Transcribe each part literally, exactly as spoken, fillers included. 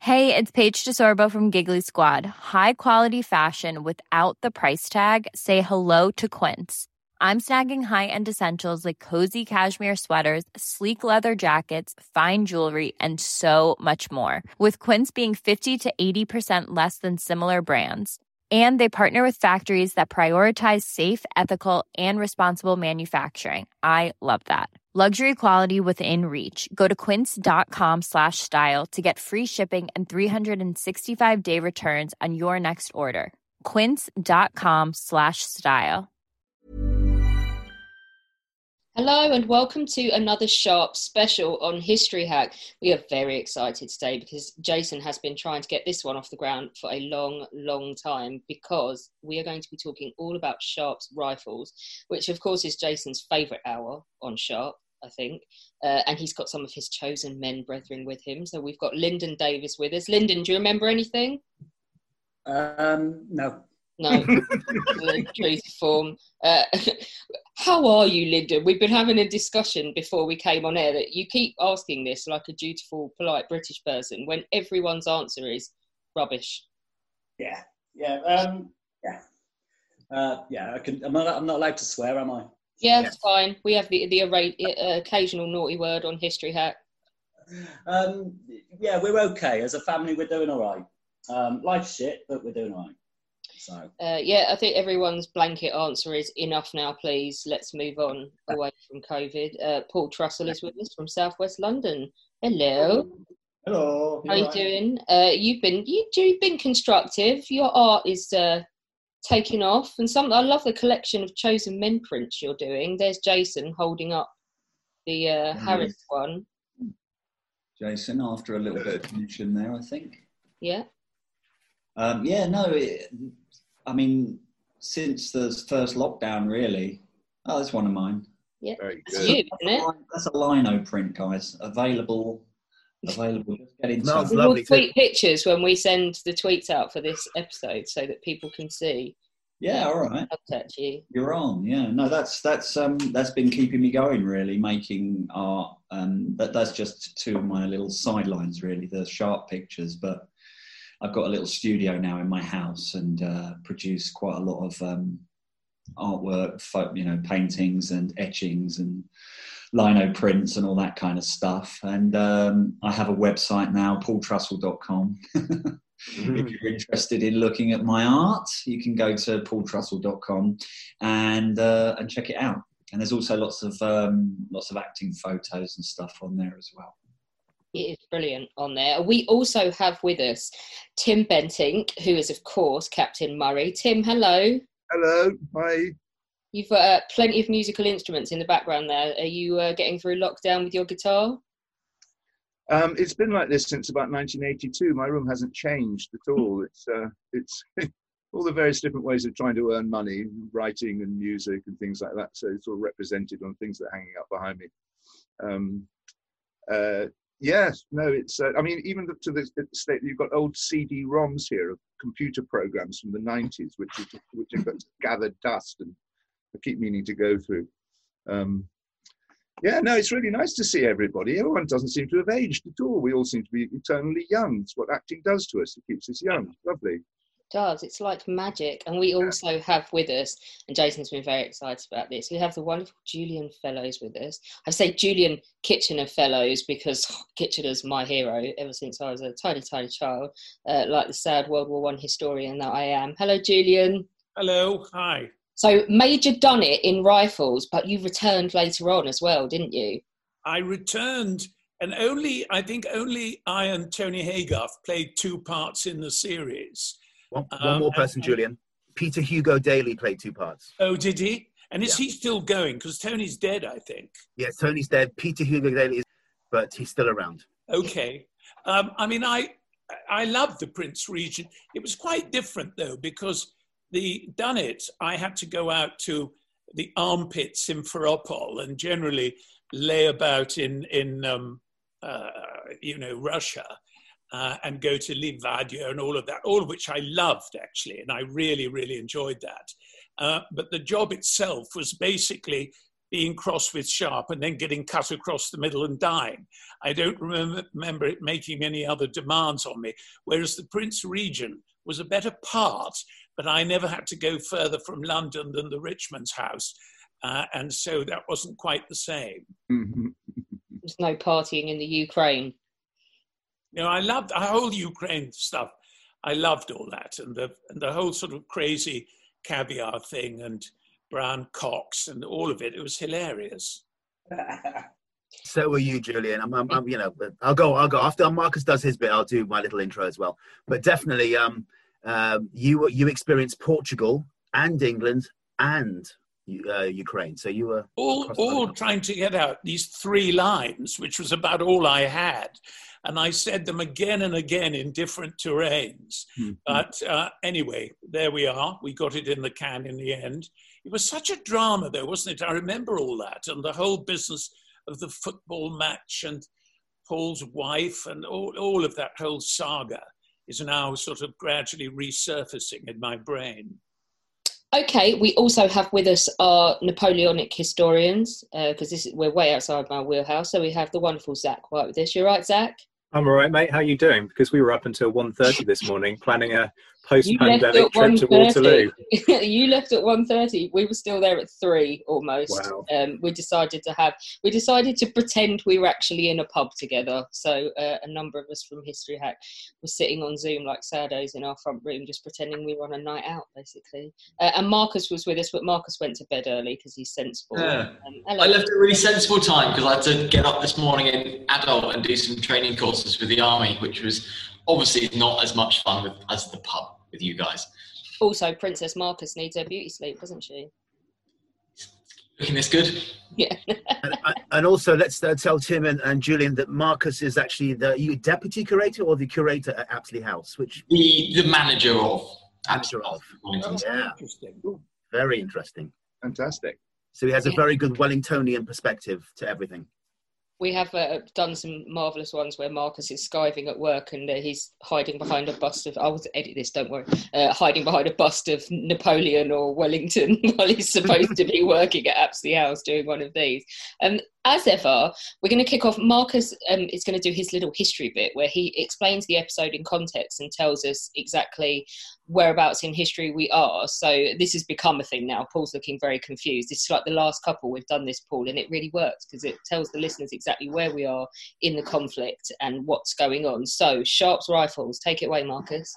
Hey, it's Paige DeSorbo from Giggly Squad. High quality fashion without the price tag. Say hello to Quince. I'm snagging high-end essentials like cozy cashmere sweaters, sleek leather jackets, fine jewelry, and so much more. With Quince being fifty to eighty percent less than similar brands. And they partner with factories that prioritize safe, ethical, and responsible manufacturing. I love that. Luxury quality within reach. Go to quince.com slash style to get free shipping and three sixty-five day returns on your next order. Quince.com slash style. Hello and welcome to another Sharp special on History Hack. We are very excited today because Jason has been trying to get this one off the ground for a long, long time, because we are going to be talking all about Sharp's rifles, which of course is Jason's favourite hour on Sharp, I think. Uh, and he's got some of his chosen men brethren with him. So we've got Lyndon Davis with us. Lyndon, do you remember anything? Um, no. No, truth form. Uh, how are you, Lyndon? We've been having a discussion before we came on air that you keep asking this like a dutiful, polite British person when everyone's answer is rubbish. Yeah, yeah, um, yeah, uh, yeah. I can. I'm not. I'm not allowed to swear, am I? Yeah, it's yeah. Fine. We have the the uh, occasional naughty word on History Hack. Um, yeah, we're okay as a family. We're doing all right. Um, life's shit, but we're doing all right. So. Uh, yeah, I think everyone's blanket answer is enough now, please. Let's move on away from COVID. Uh, Paul Trussell is with us from Southwest London. Hello. Hello. How are you right. doing? Uh, you've been you, you've been constructive. Your art is uh, taking off, and some. I love the collection of chosen men prints you're doing. There's Jason holding up the uh, mm. Harris one. Jason, after a little bit of tension there, I think. Yeah. Um, yeah, no, it, I mean, since the first lockdown, really. Oh, that's one of mine. Yeah, very good. That's you, isn't it? That's a lino print, guys. Available, available. Just get in touch. We will tweet pictures when we send the tweets out for this episode so that people can see. Yeah, all right. Contact you. You're on. Yeah, no, that's that's um that's been keeping me going, really, making art. Um, that that's just two of my little sidelines, really, the Sharp pictures, but. I've got a little studio now in my house and uh, produce quite a lot of um, artwork, you know, paintings and etchings and lino prints and all that kind of stuff. And um, I have a website now, paul trussell dot com. mm. If you're interested in looking at my art, you can go to paul trussell dot com and uh, and check it out. And there's also lots of um, lots of acting photos and stuff on there as well. It is brilliant on there. We also have with us Tim Bentinck, who is, of course, Captain Murray. Tim, hello. Hello. Hi. You've got uh, plenty of musical instruments in the background there. Are you uh, getting through lockdown with your guitar? Um, it's been like this since about nineteen eighty-two. My room hasn't changed at all. It's uh, it's all the various different ways of trying to earn money, writing and music and things like that. So it's all represented on things that are hanging up behind me. Um, uh, Yes, no, it's, uh, I mean, even to the state that you've got old C D ROMs here of computer programs from the nineties, which, is, which have got gathered dust and I keep meaning to go through. Um, yeah, no, it's really nice to see everybody. Everyone doesn't seem to have aged at all. We all seem to be eternally young. It's what acting does to us. It keeps us young. It's lovely. Does it's like magic. And we also have with us, and Jason's been very excited about this, we have the wonderful Julian Fellows with us. I say Julian Kitchener Fellows because oh, Kitchener's my hero ever since I was a tiny tiny child, uh, like the sad World War One historian that I am. Hello, Julian. Hello. Hi. So Major Dunnett in Rifles, but you returned later on as well, didn't you? I returned, and only I think only I and Tony Haygarth played two parts in the series. One, one um, more person, and, Julian. Peter Hugo Daly played two parts. Oh, did he? And is yeah. he still going? Because Tony's dead, I think. Yes, Tony's dead. Peter Hugo Daly is, but he's still around. Okay. Um, I mean, I I love the Prince Regent. It was quite different, though, because the Dunnett, I had to go out to the armpit Simferopol and generally lay about in, in um, uh, you know, Russia. Uh, and go to Livadia and all of that, all of which I loved, actually, and I really, really enjoyed that. Uh, but the job itself was basically being crossed with Sharp and then getting cut across the middle and dying. I don't remember, remember it making any other demands on me, whereas the Prince Regent was a better part, but I never had to go further from London than the Richmond's house. Uh, and so that wasn't quite the same. There's no partying in the Ukraine. You know, I loved the whole Ukraine stuff. I loved all that, and the and the whole sort of crazy caviar thing and brown cocks and all of it. It was hilarious. So are you, Julian. I'm, I'm, I'm, you know, I'll go. I'll go after Marcus does his bit. I'll do my little intro as well. But definitely, um, um, you you experienced Portugal and England and uh, Ukraine. So you were all all trying to get out these three lines, which was about all I had. And I said them again and again in different terrains. Mm-hmm. But uh, anyway, there we are. We got it in the can in the end. It was such a drama, though, wasn't it? I remember all that and the whole business of the football match and Paul's wife and all, all of that whole saga is now sort of gradually resurfacing in my brain. Okay, we also have with us our Napoleonic historians, because uh, this is, we're way outside my wheelhouse. So we have the wonderful Zach White with us. You right, Zach? I'm all right, mate. How are you doing? Because we were up until one thirty this morning planning a post-pandemic trip to Waterloo. You left at one thirty. We were still there at three almost. Wow. Um, we decided to have, we decided to pretend we were actually in a pub together. So uh, a number of us from History Hack were sitting on Zoom like saddos in our front room, just pretending we were on a night out, basically. Uh, and Marcus was with us, but Marcus went to bed early because he's sensible. Yeah. Um, I left at a really sensible time because I had to get up this morning in adult and do some training courses with the army, which was obviously not as much fun with, as the pub with you guys. Also, Princess Marcus needs her beauty sleep, doesn't she? Looking this good? Yeah. and, and also, let's uh, tell Tim and, and Julian that Marcus is actually the you deputy curator or the curator at Apsley House, which the the manager of manager of. Oh, yeah, interesting. Very interesting. Fantastic. So he has a Yeah. very good Wellingtonian perspective to everything. We have uh, done some marvellous ones where Marcus is skiving at work and uh, he's hiding behind a bust of, I will edit this, don't worry, uh, hiding behind a bust of Napoleon or Wellington while he's supposed to be working at Apsley House doing one of these. Um, as ever, we're going to kick off. Marcus um, is going to do his little history bit where he explains the episode in context and tells us exactly whereabouts in history we are. So this has become a thing now. Paul's looking very confused. It's like the last couple we've done this, Paul, and it really works because it tells the listeners exactly where we are in the conflict and what's going on. So Sharp's Rifles, take it away, Marcus.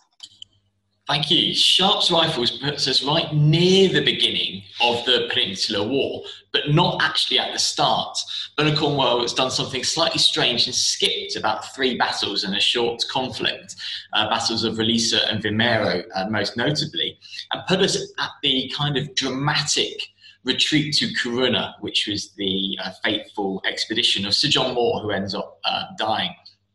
Thank you. Sharp's Rifles puts us right near the beginning of the Peninsular War, but not actually at the start. Bernard Cornwell has done something slightly strange and skipped about three battles in a short conflict, uh, battles of Roliça and Vimero, uh, most notably, and put us at the kind of dramatic retreat to Corunna, which was the uh, fateful expedition of Sir John Moore, who ends up uh, dying.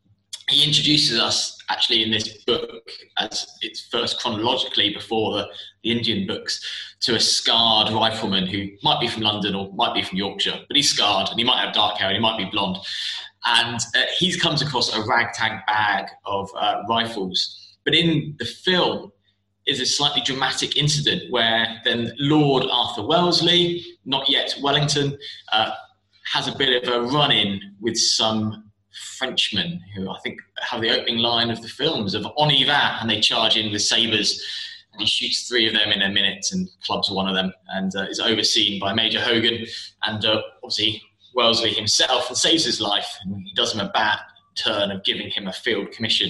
He introduces us actually in this book, as it's first chronologically before the, the Indian books, to a scarred rifleman who might be from London or might be from Yorkshire, but he's scarred and he might have dark hair and he might be blonde. And uh, he comes across a ragtag bag of uh, rifles. But in the film is a slightly dramatic incident where then Lord Arthur Wellesley, not yet Wellington, uh, has a bit of a run-in with some Frenchmen who I think have the opening line of the films of on y va, and they charge in with sabres and he shoots three of them in a minute and clubs one of them, and uh, is overseen by Major Hogan and uh, obviously Wellesley himself, and saves his life, and he does him a bad turn of giving him a field commission.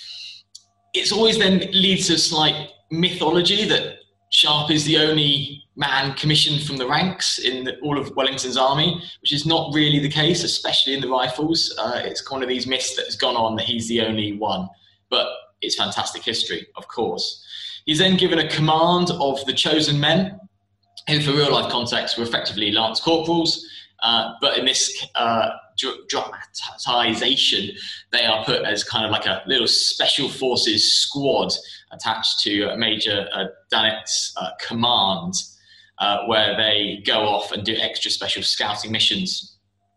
It's always then leads to a slight mythology that Sharp is the only man commissioned from the ranks in the, all of Wellington's army, which is not really the case, especially in the Rifles. Uh, it's one of these myths that has gone on that he's the only one, but it's fantastic history, of course. He's then given a command of the chosen men, who for real life context were effectively lance corporals, uh, but in this uh, dramatization, they are put as kind of like a little special forces squad attached to Major uh, Dannett's uh, command, uh, where they go off and do extra special scouting missions.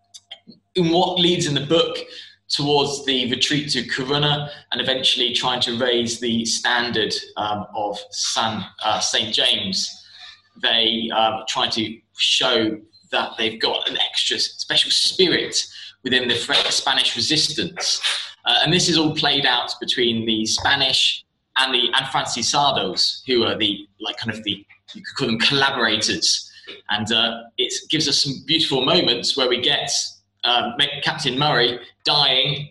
In what leads in the book towards the retreat to Corunna and eventually trying to raise the standard um, of San, uh, Saint James, they uh, try to show that they've got an extra special spirit within the Spanish resistance. Uh, and this is all played out between the Spanish and the Afrancisados, who are the, like, kind of the, you could call them collaborators. And uh, it gives us some beautiful moments where we get um, Captain Murray dying.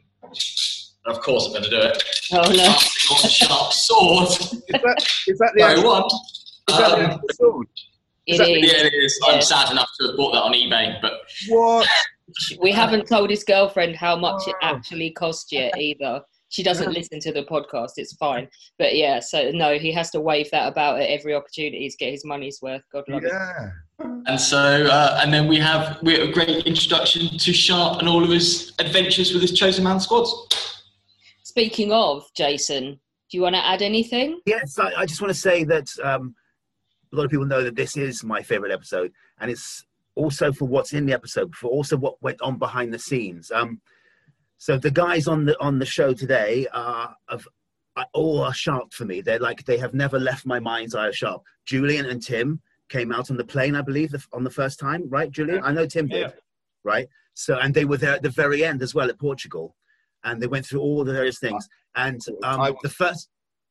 Of course, I'm going to do it. Oh no! Passing on the sharp sword. Is that, is that the no actual, one? Is that Um, the actual sword? It yeah, is. it is. Yeah. I'm sad enough to have bought that on eBay, but What? We haven't told his girlfriend how much it Oh. actually cost yet either. She doesn't listen to the podcast. It's fine. But yeah, so no, he has to wave that about at every opportunity to get his money's worth. God love it. Yeah. and so uh, and then we have we have a great introduction to Sharp and all of his adventures with his chosen man squads. Speaking of, Jason, do you want to add anything? Yes, I, I just want to say that um, a lot of people know that this is my favorite episode, and it's also for what's in the episode, for also what went on behind the scenes. Um, so the guys on the on the show today are of all are Sharp for me. They're like they have never left my mind's eye of Sharp. Julian and Tim came out on the plane, I believe, the, on the first time, right, Julian? I know Tim did, Yeah. right? So and they were there at the very end as well at Portugal, and they went through all the various things. And um, I- the first.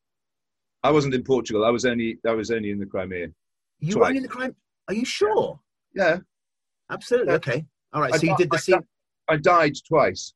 I wasn't in Portugal. I was only I was only in the Crimea. You Twice. were only in the crime? Are you sure? Yeah. Absolutely. Yeah. Okay. All right. I So you di- did the I scene. di- I died twice.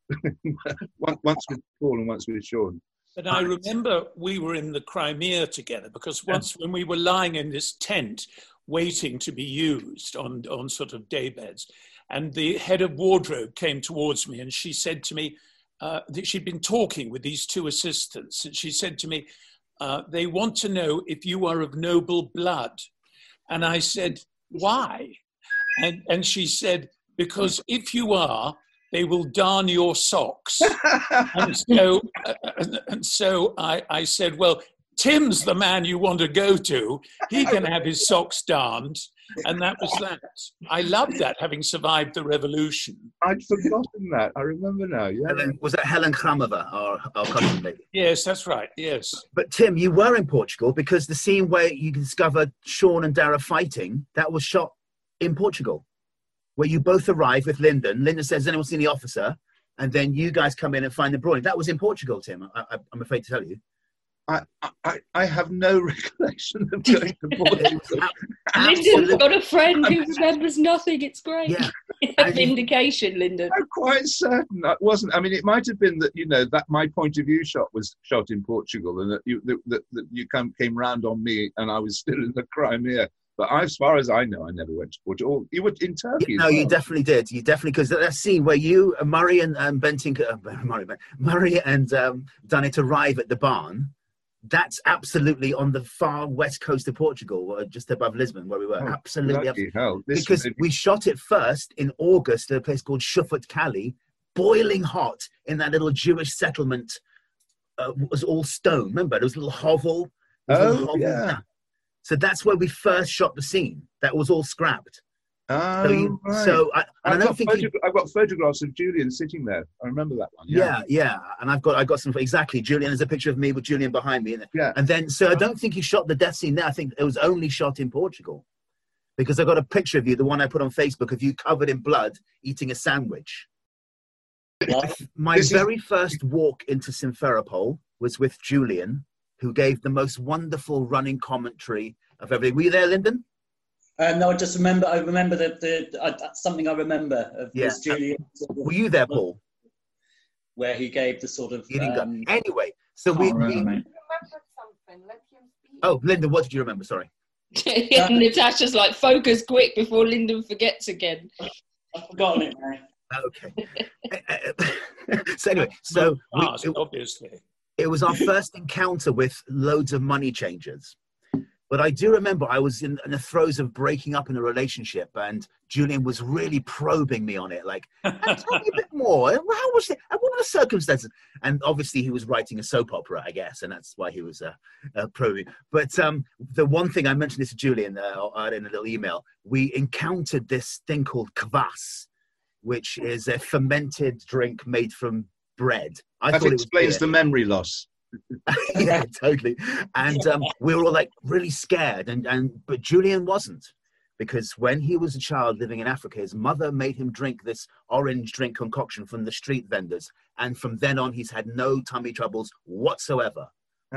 Once once with Paul and once with Sean. But I remember we were in the Crimea together because once when we were lying in this tent waiting to be used on, on sort of daybeds, and the head of wardrobe came towards me and she said to me, uh, that she'd been talking with these two assistants, and she said to me, uh, they want to know if you are of noble blood. And I said, why? And, and she said, because if you are, they will darn your socks. and so, uh, and, and so I, I said, well, Tim's the man you want to go to. He can have his socks darned. And that was that. I loved that, having survived the revolution. I'd forgotten that. I remember now. Yeah. Helen, was that Helen Kramova, our, our cousin lady? Yes, that's right. Yes. But Tim, you were in Portugal because the scene where you discovered Sean and Dara fighting, that was shot in Portugal, where you both arrive with Lyndon. Lyndon says, has anyone seen the officer? And then you guys come in and find the brawling. That was in Portugal, Tim, I, I, I'm afraid to tell you. I, I, I have no recollection of going to Portugal. Lyndon's got a friend who remembers nothing. It's great. Yeah. Vindication, Lyndon. I'm quite certain that wasn't. I mean, it might have been that, you know, that my point of view shot was shot in Portugal and that you that, that, that you come, came round on me and I was still in the Crimea. But I, as far as I know, I never went to Portugal. You were in Turkey. Yeah, no, as well. you definitely did. You definitely, because that scene where you, uh, Murray and um, Bentinck, uh, Murray, Murray and um, Dunnett arrive at the barn, that's absolutely on the far west coast of Portugal, uh, just above Lisbon, where we were. Oh, absolutely. bloody hell. This Because maybe- we shot it first in August at a place called Shufut Cali, boiling hot in that little Jewish settlement. Uh, was all stone. Remember, there was a little hovel. There was a little Oh, hovel. yeah. So that's where we first shot the scene. That was all scrapped. Oh, So, you, right. so I, and I I've, don't got think you, photogra- I've got photographs of Julian sitting there. I remember that one. yeah, yeah, and I've got I got some exactly. Julian, there's a picture of me with Julian behind me, and, Yeah. and then so I don't think you shot the death scene there. I think it was only shot in Portugal, because I got a picture of you, the one I put on Facebook, of you covered in blood eating a sandwich. My This is- very first walk into Simferopol was with Julian, who gave the most wonderful running commentary of everything. Were you there, Lyndon? Um, no, I just remember. I remember the the uh, that's something I remember of Yeah. this Julian, sort of, Were you there, Paul? where he gave the sort of. You didn't Um, go. Anyway, so we. can't remember, we mate. oh, Lyndon, what did you remember? Sorry. Natasha's like, focus quick before Lyndon forgets again. I've forgotten it now. Okay. so anyway, so we, Asked, it, obviously. it was our first encounter with loads of money changers. But I do remember I was in, in the throes of breaking up in a relationship, and Julian was really probing me on it. Like, "Hey, tell me a bit more. How was it? What were the circumstances?" And obviously, he was writing a soap opera, I guess, and that's why he was uh, uh, probing. But um, the one thing I mentioned this to Julian uh, in a little email, we encountered this thing called kvass, which is a fermented drink made from bread. I that thought it was explains beer. the memory loss. Yeah, totally. And um, we were all like really scared, and and but Julian wasn't. because when he was a child living in Africa, his mother made him drink this orange drink concoction from the street vendors. And from then on, he's had no tummy troubles whatsoever.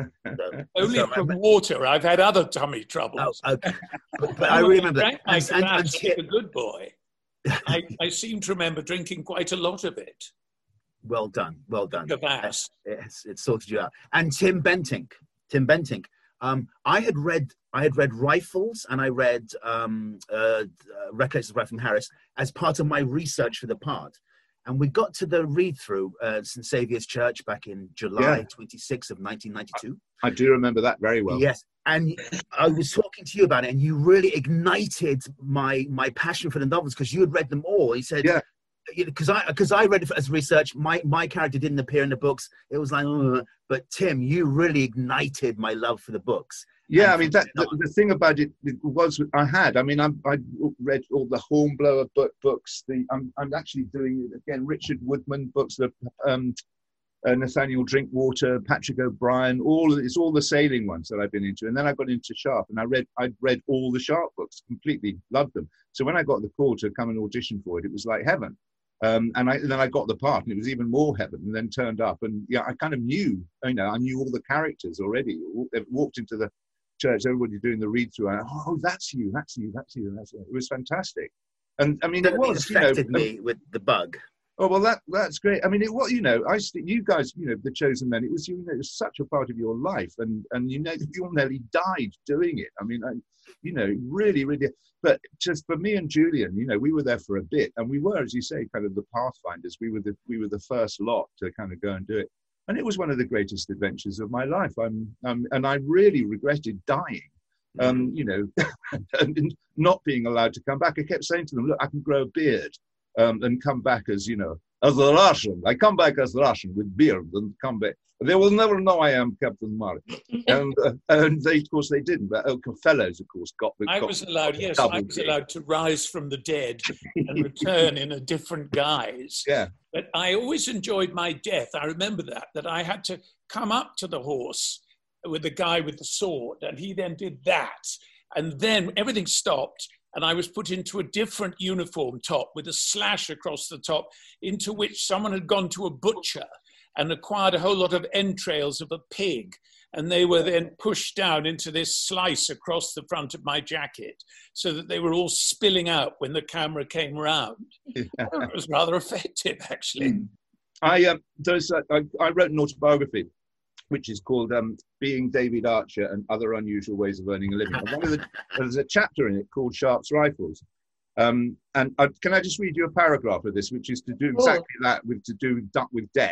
So, Only so from I, water. I've had other tummy troubles. Oh, okay. But, but I remember that. And, and, and, and, a good boy. I, I seem to remember drinking quite a lot of it. Well done, well done. It's, it's, it sorted you out. And Tim Bentinck, Tim Bentinck. Um, I had read, I had read Rifles, and I read um, uh, uh, Recollections of Rifle from Harris as part of my research for the part. And we got to the read-through uh, Saint Saviour's Church back in July twenty-sixth of nineteen ninety-two. I do remember that very well. Yes, and I was talking to you about it, and you really ignited my my passion for the novels because you had read them all. He said, yeah. Because I because I read it as research, my, my character didn't appear in the books. It was like, uh, but Tim, you really ignited my love for the books. Yeah, I mean, that, the, the thing about it was I had. I mean, I I read all the Hornblower book books. The I'm I'm actually doing again Richard Woodman books, the um, uh, Nathaniel Drinkwater, Patrick O'Brien. All it's all the sailing ones that I've been into, and then I got into Sharp, and I read I read all the Sharp books, completely loved them. So when I got the call to come and audition for it, it was like heaven. Um, and, I, and then I got the part, and it was even more heaven. And then turned up, and yeah, I kind of knew, you know, I knew all the characters already. They walked into the church, everybody doing the read through, and oh, that's you, that's you, that's you, that's you. It was fantastic. And I mean, it was, affected you know, me with the bug. Oh well, that that's great. I mean, it was, you know, I you guys, you know, the Chosen Men. It was, you know, it was such a part of your life, and and you know, you all nearly died doing it. I mean, I, you know, really, really. But just for me and Julian, you know, we were there for a bit, and we were, as you say, kind of the pathfinders. We were the we were the first lot to kind of go and do it, and it was one of the greatest adventures of my life. I'm, um, and I really regretted dying, um, you know, and not being allowed to come back. I kept saying to them, look, I can grow a beard. Um, and come back as, you know, as a Russian. I come back as Russian with beard and come back. They will never know I am Captain Marley. and uh, and they, of course, they didn't. But Elka Fellows, of course, got the. I was allowed, yes, I was allowed to rise from the dead and return in a different guise. Yeah. But I always enjoyed my death. I remember that, that I had to come up to the horse with the guy with the sword, and he then did that. And then everything stopped. And I was put into a different uniform top with a slash across the top, into which someone had gone to a butcher and acquired a whole lot of entrails of a pig. And they were then pushed down into this slice across the front of my jacket so that they were all spilling out when the camera came round. Yeah. It was rather effective, actually. I, um, there's a, I, I wrote an autobiography, which is called um, Being David Archer and Other Unusual Ways of Earning a Living. And one of the, there's a chapter in it called Sharp's Rifles. Um, and I, can I just read you a paragraph of this, which is to do exactly oh. that, with to do with death.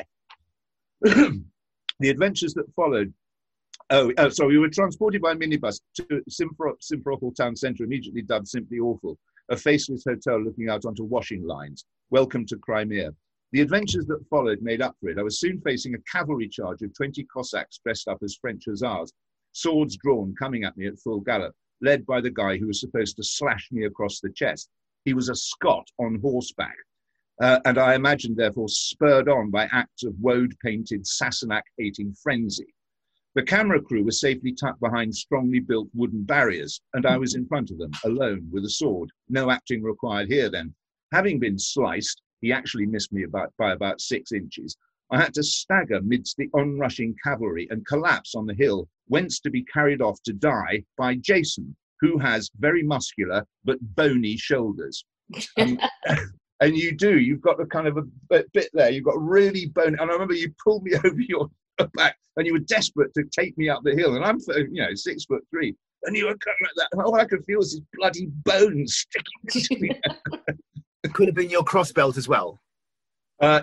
The adventures that followed. Oh, oh, so we were transported by a minibus to Simfer- Simferopol town centre, immediately dubbed Simply Awful, a faceless hotel looking out onto washing lines. Welcome to Crimea. The adventures that followed made up for it. I was soon facing a cavalry charge of twenty Cossacks dressed up as French hussars, swords drawn, coming at me at full gallop, led by the guy who was supposed to slash me across the chest. He was a Scot on horseback, uh, and I imagined, therefore, spurred on by acts of woad-painted, Sassenach-hating frenzy. The camera crew was safely tucked behind strongly built wooden barriers, and I was in front of them, alone, with a sword. No acting required here, then. Having been sliced, he actually missed me about, by about six inches. I had to stagger midst the onrushing cavalry and collapse on the hill, whence to be carried off to die by Jason, who has very muscular but bony shoulders. Um, and you do, you've got a kind of a bit there, you've got really bony, and I remember you pulled me over your back and you were desperate to take me up the hill, and I'm, you know, six foot three, and you were coming like that, and all I could feel was his bloody bones sticking to me. It could have been your cross belt as well. Uh,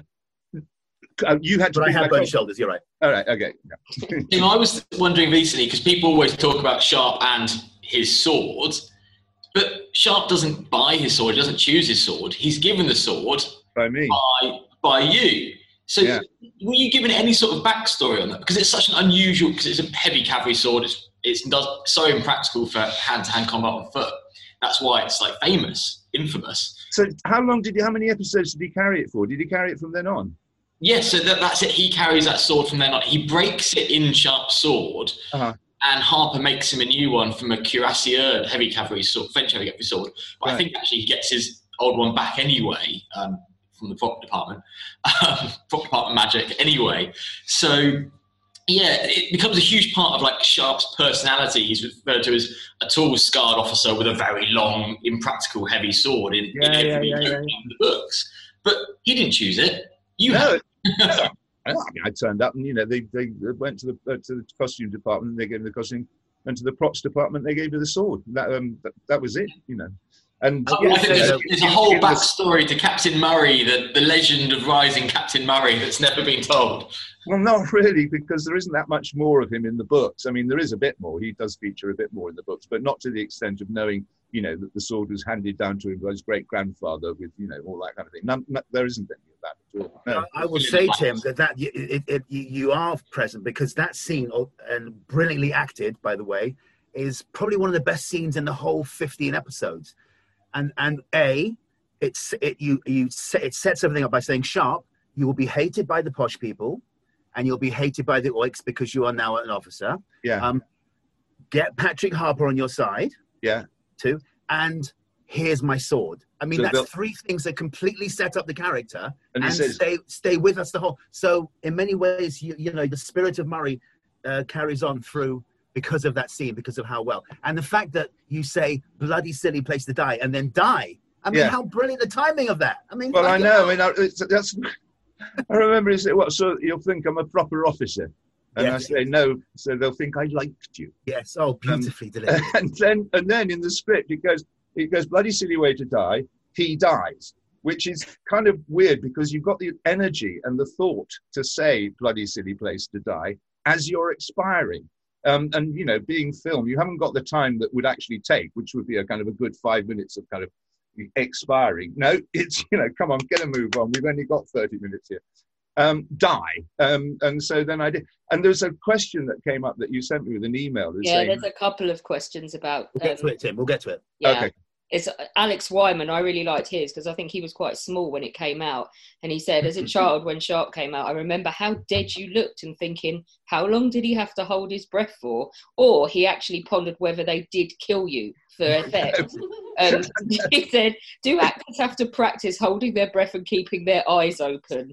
you had to. But I have bony shoulders. You're right. All right. Okay. Yeah. You know, I was wondering recently, because people always talk about Sharp and his sword, but Sharp doesn't buy his sword. He doesn't choose his sword. He's given the sword by me, by by you. So, yeah. Were you given any sort of backstory on that? Because it's such an unusual. Because it's a heavy cavalry sword. It's it's does, so impractical for hand-to-hand combat on foot. That's why it's like famous, infamous. So how long did you, how many episodes did he carry it for? Did he carry it from then on? Yes, so that, that's it. He carries that sword from then on. He breaks it in Sharp's sword, uh-huh. and Harper makes him a new one from a cuirassier heavy cavalry sword, French heavy cavalry sword. But right. I think actually he gets his old one back anyway um, from the prop department, um, prop department magic anyway. So yeah, it becomes a huge part of like Sharp's personality. He's referred to as a tall, scarred officer with a very long, impractical, heavy sword in, yeah, in yeah, every yeah, yeah, yeah. the books. But he didn't choose it. You no. have. no. I mean, I turned up and, you know, they, they went to the uh, to the costume department and they gave me the costume, went to the props department, they gave me the sword. That um that, that was it, you know. And oh, yeah, I think so, there's, there's a whole backstory to Captain Murray, the, the legend of rising Captain Murray that's never been told. Well, not really, because there isn't that much more of him in the books. I mean, there is a bit more. He does feature a bit more in the books, but not to the extent of knowing, you know, that the sword was handed down to him by his great-grandfather with, you know, all that kind of thing. None, no, there isn't any of that at all. No. I will say, Tim, that, that it, it, it, you are present because that scene, and brilliantly acted, by the way, is probably one of the best scenes in the whole fifteen episodes. And and A, it's it you you it sets everything up by saying, Sharp, you will be hated by the posh people, and you'll be hated by the oiks because you are now an officer. Yeah. Um, get Patrick Harper on your side. Yeah. Too. And here's my sword. I mean, So that's they'll- three things that completely set up the character And and, he says- stay stay with us the whole. So in many ways, you you know, the spirit of Murray uh, carries on through because of that scene, because of how well. And the fact that you say bloody silly place to die and then die. I mean, Yeah. how brilliant the timing of that. I mean, Well, I fucking know. hell. I mean, I, it's, that's. I remember he said, "What? So you'll think I'm a proper officer?" And Yes. I say, "No." So they'll think I liked you. Yes. Oh, beautifully delivered. And then, and then in the script, it goes, it goes, bloody silly way to die. He dies, which is kind of weird because you've got the energy and the thought to say bloody silly place to die as you're expiring. Um, and, you know, being film, you haven't got the time that would actually take, which would be a kind of a good five minutes of kind of expiring. No, it's, you know, come on, get a move on. We've only got thirty minutes here. Um, die. Um, and so then I did. And there's a question that came up that you sent me with an email. Yeah, saying, there's a couple of questions about. We'll get um, to it, Tim. We'll get to it. Yeah. Okay. It's Alex Wyman. I really liked his because I think he was quite small when it came out. And he said, as a child, when Sharp came out, I remember how dead you looked and thinking, how long did he have to hold his breath for? Or he actually pondered whether they did kill you for effect. um, he said, do actors have to practice holding their breath and keeping their eyes open?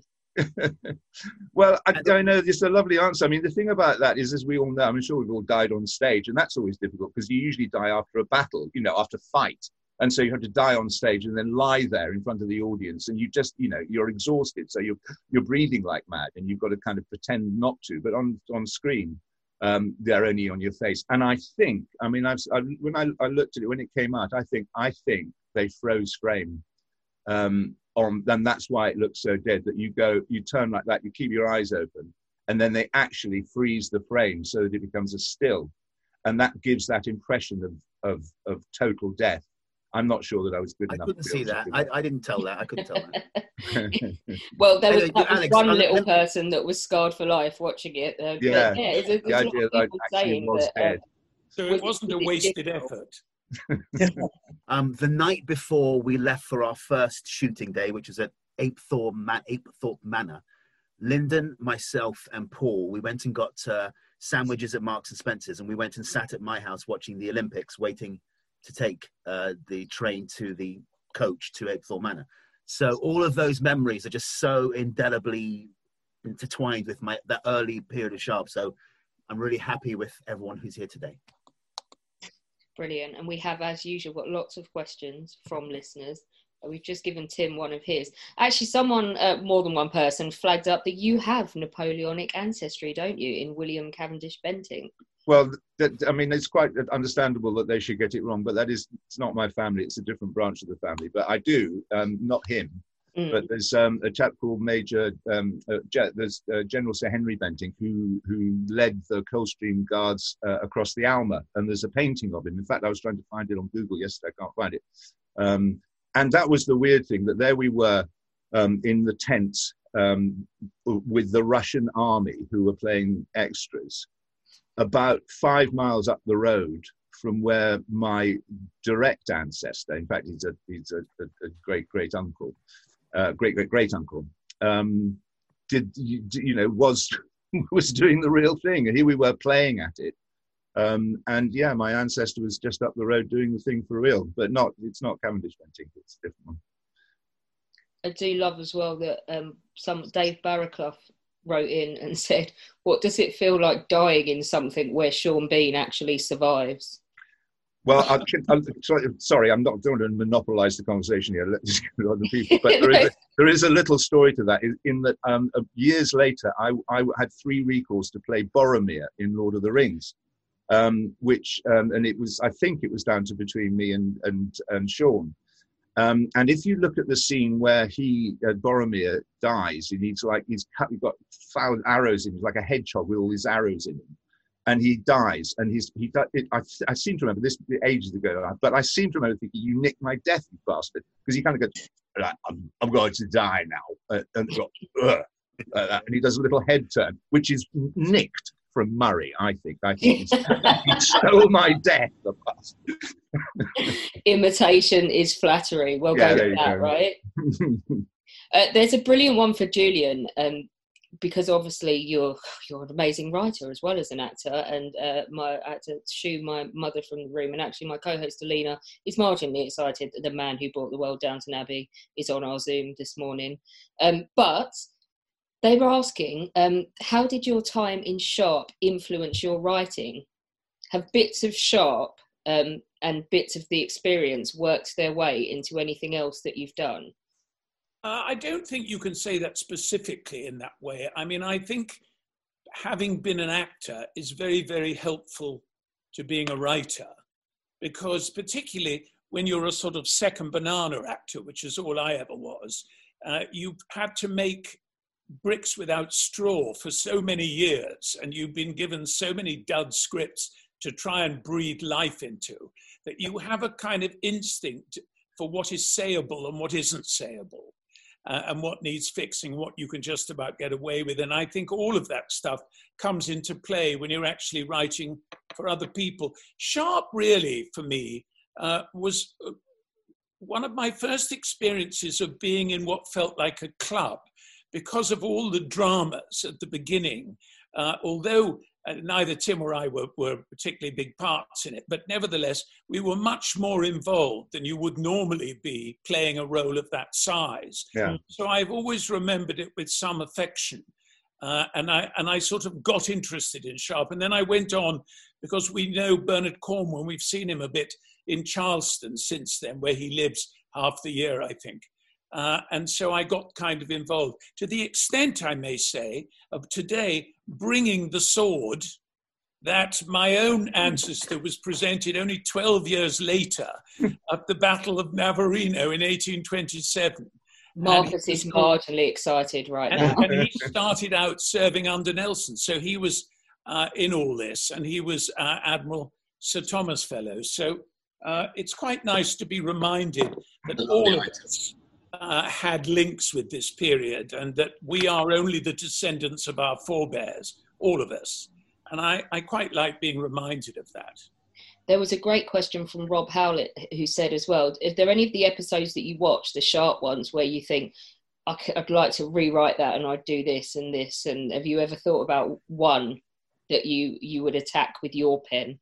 Well, I, I know it's a lovely answer. I mean, the thing about that is, as we all know, I'm sure we've all died on stage, and that's always difficult because you usually die after a battle, you know, after fight. And so you have to die on stage and then lie there in front of the audience, and you just, you know, you're exhausted, so you're you're breathing like mad, and you've got to kind of pretend not to. But on on screen, um, they're only on your face. And I think, I mean, I've I, when I, I looked at it when it came out, I think I think they froze frame. Um, on, then that's why it looks so dead. That you go, you turn like that, you keep your eyes open, and then they actually freeze the frame so that it becomes a still, and that gives that impression of of of total death. I'm not sure that I was good I enough. couldn't to see be that. honest I, I didn't tell that. I couldn't tell that. Well, there was, Anyway, that was Alex, one I- little let- person that was scarred for life watching it. Uh, but Yeah. yeah, it's, it's The a lot idea of that I people actually saying was that. Um, dead. So Was it it- wasn't a was it wasted difficult? effort. Um, the night before we left for our first shooting day, which was at Apethorpe, Man- Apethorpe Manor, Lyndon, myself, and Paul, we went and got uh, sandwiches at Marks and Spencer's, and we went and sat at my house watching the Olympics, waiting to take uh, the train to the coach to Apethorpe Manor. So all of those memories are just so indelibly intertwined with my that early period of Sharp. So I'm really happy with everyone who's here today. Brilliant. And we have, as usual, got lots of questions from listeners. We've just given Tim one of his. Actually, someone, uh, more than one person, flagged up that you have Napoleonic ancestry, don't you, in William Cavendish Bentinck? Well, that, I mean, it's quite understandable that they should get it wrong, but that is, it's not my family. It's a different branch of the family. But I do, um, not him. Mm. But there's um, a chap called Major, um, uh, Ge- there's uh, General Sir Henry Bentinck, who who led the Coldstream Guards uh, across the Alma, and there's a painting of him. In fact, I was trying to find it on Google yesterday. I can't find it. Um, and that was the weird thing, that there we were um, in the tents um, with the Russian army who were playing extras, about five miles up the road from where my direct ancestor, in fact, he's a he's a, a, a great great uncle, uh, great great great uncle, um, did you, you know was was doing the real thing, and here we were playing at it, Um, and yeah, my ancestor was just up the road doing the thing for real, but not, it's not Cavendish Bentinck, it's a different one. I do love as well that um, some Dave Barraclough wrote in and said, what does it feel like dying in something where Sean Bean actually survives? Well, I, I'm sorry, I'm not going to monopolise the conversation here. Let's just go to other people. But there is, a, there is a little story to that. In, in that, um, years later, I, I had three recalls to play Boromir in Lord of the Rings, um, which um, and it was, I think, it was down to between me and and and Sean. Um, and if you look at the scene where he, uh, Boromir, dies, and he's like he's cut, he's got foul arrows in him, like a hedgehog with all his arrows in him. And he dies, and he's he. It, I, I seem to remember this ages ago, but I seem to remember thinking, "You nicked my death, you bastard!" Because he kind of goes, "I'm, I'm going to die now," uh, and, uh, and he does a little head turn, which is nicked from Murray. I think. I think he stole my death, the bastard. Imitation is flattery. Well, yeah, go with that, go. Right? uh, there's a brilliant one for Julian. Um, because obviously you're you're an amazing writer as well as an actor, and uh, my I had to shoo my mother from the room, and actually my co-host Alina is marginally excited that the man who brought the world Downton Abbey is on our Zoom this morning. Um, but they were asking, um, how did your time in Sharp influence your writing? Have bits of Sharp um, and bits of the experience worked their way into anything else that you've done? Uh, I don't think you can say that specifically in that way. I mean, I think having been an actor is very, very helpful to being a writer, because particularly when you're a sort of second banana actor, which is all I ever was, uh, you've had to make bricks without straw for so many years, and you've been given so many dud scripts to try and breathe life into, that you have a kind of instinct for what is sayable and what isn't sayable. Uh, and what needs fixing, what you can just about get away with. And I think all of that stuff comes into play when you're actually writing for other people. Sharp, really, for me, uh, was one of my first experiences of being in what felt like a club, because of all the dramas at the beginning. Uh, although uh, neither Tim or I were, were particularly big parts in it, but nevertheless, we were much more involved than you would normally be playing a role of that size. Yeah. So I've always remembered it with some affection. Uh, and I and I sort of got interested in Sharp. And then I went on, because we know Bernard Cornwell, we've seen him a bit in Charleston since then, where he lives half the year, I think. Uh, and so I got kind of involved, to the extent, I may say, of today bringing the sword that my own ancestor was presented only twelve years later at the Battle of Navarino in eighteen twenty-seven. Marcus is marginally excited right and, now. And he started out serving under Nelson, so he was uh, in all this, and he was uh, Admiral Sir Thomas Fellows. So uh, it's quite nice to be reminded that all of us Uh, had links with this period, and that we are only the descendants of our forebears, all of us. And I, I quite like being reminded of that. There was a great question from Rob Howlett, who said as well, is there any of the episodes that you watch, the Sharp ones, where you think, I'd like to rewrite that and I'd do this and this? And have you ever thought about one that you, you would attack with your pen?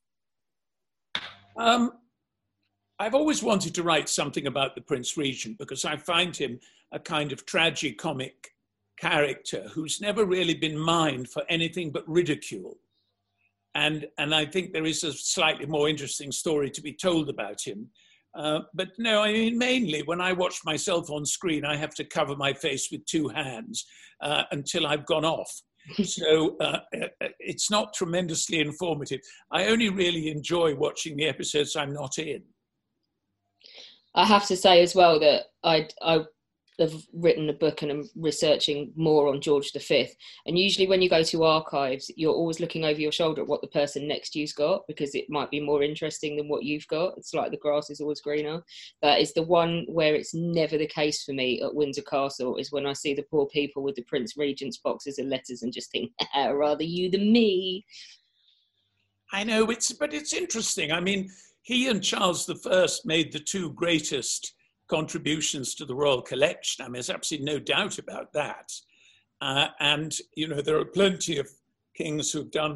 Um, I've always wanted to write something about the Prince Regent, because I find him a kind of tragicomic character who's never really been mined for anything but ridicule. And, and I think there is a slightly more interesting story to be told about him. Uh, but no, I mean, mainly when I watch myself on screen, I have to cover my face with two hands uh, until I've gone off. So uh, it's not tremendously informative. I only really enjoy watching the episodes I'm not in. I have to say as well that I I have written a book and I'm researching more on George the Fifth. And usually when you go to archives, you're always looking over your shoulder at what the person next to you's got, because it might be more interesting than what you've got. It's like the grass is always greener. That is the one where it's never the case for me at Windsor Castle, is when I see the poor people with the Prince Regent's boxes of letters and just think, rather you than me. I know, it's but it's interesting. I mean, he and Charles the First made the two greatest contributions to the Royal Collection. I mean, there's absolutely no doubt about that. Uh, and, you know, there are plenty of kings who've done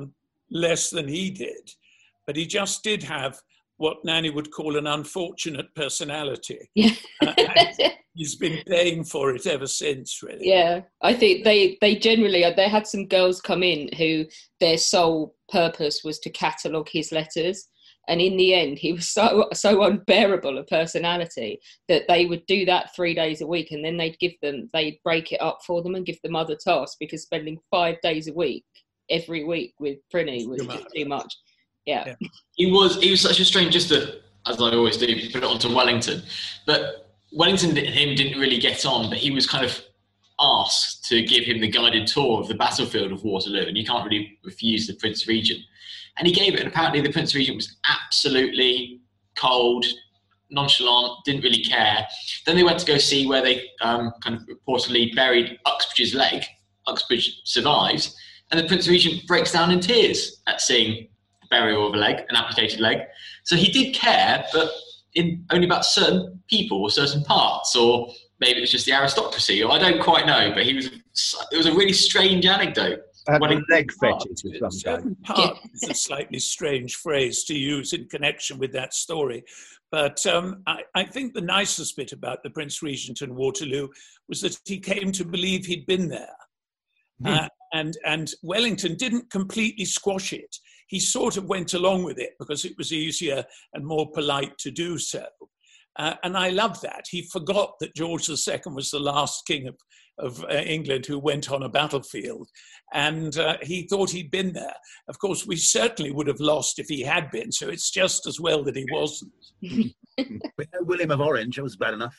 less than he did. But he just did have what Nanny would call an unfortunate personality. Yeah. uh, he's been paying for it ever since, really. Yeah, I think they, they generally, they had some girls come in who their sole purpose was to catalogue his letters. And in the end, he was so so unbearable a personality that they would do that three days a week, and then they'd give them, they'd break it up for them and give them other tasks, because spending five days a week, every week with Prinny was just too much. Yeah. yeah. He was he was such a strange, just to, as I always do, put it onto Wellington. But Wellington and him didn't really get on, but he was kind of asked to give him the guided tour of the battlefield of Waterloo, and you can't really refuse the Prince Regent. And he gave it, and apparently the Prince Regent was absolutely cold, nonchalant, didn't really care. Then they went to go see where they um, kind of reportedly buried Uxbridge's leg. Uxbridge survives, and the Prince Regent breaks down in tears at seeing the burial of a leg, an amputated leg. So he did care, but in only about certain people or certain parts, or maybe it was just the aristocracy, or I don't quite know. But he was, it was a really strange anecdote. Uh, What leg fetish of some certain kind. part is a slightly strange phrase to use in connection with that story. But um, I, I think the nicest bit about the Prince Regent and Waterloo was that he came to believe he'd been there. Mm. Uh, and, and Wellington didn't completely squash it. He sort of went along with it because it was easier and more polite to do so. Uh, and I love that. He forgot that George the Second was the last king of, of uh, England who went on a battlefield. And uh, he thought he'd been there. Of course, we certainly would have lost if he had been, so it's just as well that he wasn't. William of Orange, that was bad enough.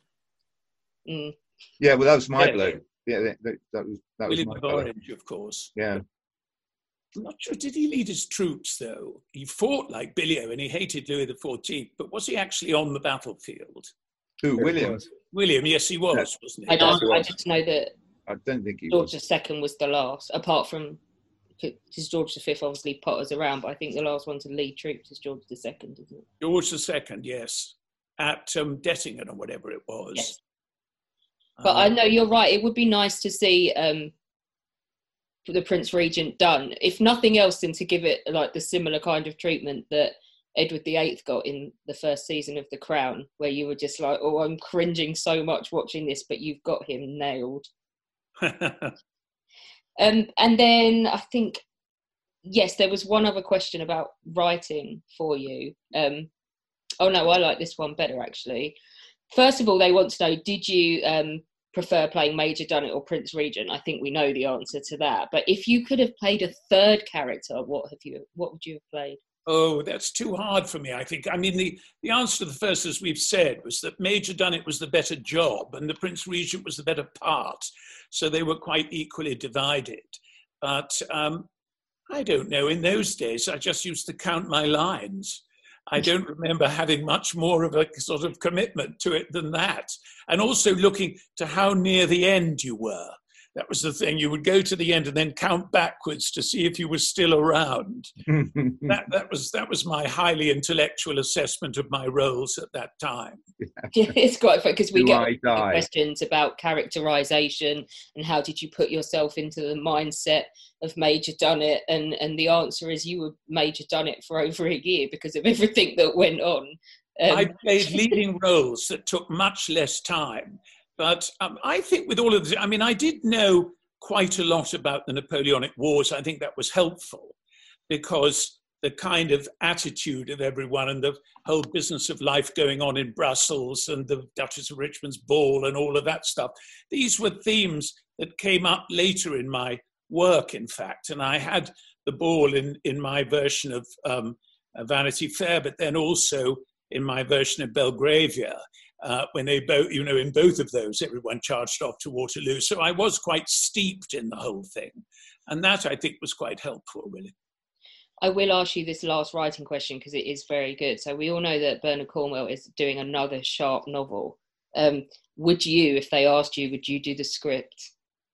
Mm. Yeah, well, that was my Yeah. bloke. Yeah, that, that, that was that William was of my bloke. Orange, of course. Yeah. I'm not sure, did he lead his troops, though? He fought like Billio and he hated Louis the Fourteenth, but was he actually on the battlefield? Who, William? William, yes, he was, Yeah. wasn't he? I don't. Yes, I was. just know that I don't think he George was. the Second was the last, apart from because George the Fifth obviously potters around, but I think the last one to lead troops is George the Second, isn't it? George the Second, yes, at um, Dettingen or whatever it was. Yes. But I Um, know you're right. It would be nice to see um, the Prince Regent done, if nothing else, than to give it like the similar kind of treatment that Edward the Eighth got in the first season of The Crown, where you were just like, "Oh, I'm cringing so much watching this," but you've got him nailed. Um, and then I think, yes, there was one other question about writing for you. Um, oh no, I like this one better actually. First of all, they want to know, did you um, prefer playing Major Dunnet or Prince Regent? I think we know the answer to that. But if you could have played a third character, what have you? What would you have played? Oh, that's too hard for me, I think. I mean, the, the answer to the first, as we've said, was that Major Dunnet was the better job and the Prince Regent was the better part. So they were quite equally divided. But um, I don't know. In those days, I just used to count my lines. I don't remember having much more of a sort of commitment to it than that. And also looking to how near the end you were. That was the thing. You would go to the end and then count backwards to see if you were still around. that, that was that was my highly intellectual assessment of my roles at that time. Yeah, it's quite funny because we Do get I die? questions about characterization and how did you put yourself into the mindset of Major Dunnet, and and the answer is you were Major Dunnet for over a year because of everything that went on. Um, I played leading roles that took much less time. But um, I think with all of this, I mean, I did know quite a lot about the Napoleonic Wars. I think that was helpful because the kind of attitude of everyone and the whole business of life going on in Brussels and the Duchess of Richmond's ball and all of that stuff, these were themes that came up later in my work, in fact. And I had the ball in, in my version of um, Vanity Fair, but then also in my version of Belgravia. Uh, when they both, you know, in both of those, everyone charged off to Waterloo. So I was quite steeped in the whole thing. And that, I think, was quite helpful, really. I will ask you this last writing question because it is very good. So we all know that Bernard Cornwell is doing another Sharpe novel. Um, would you, if they asked you, would you do the script?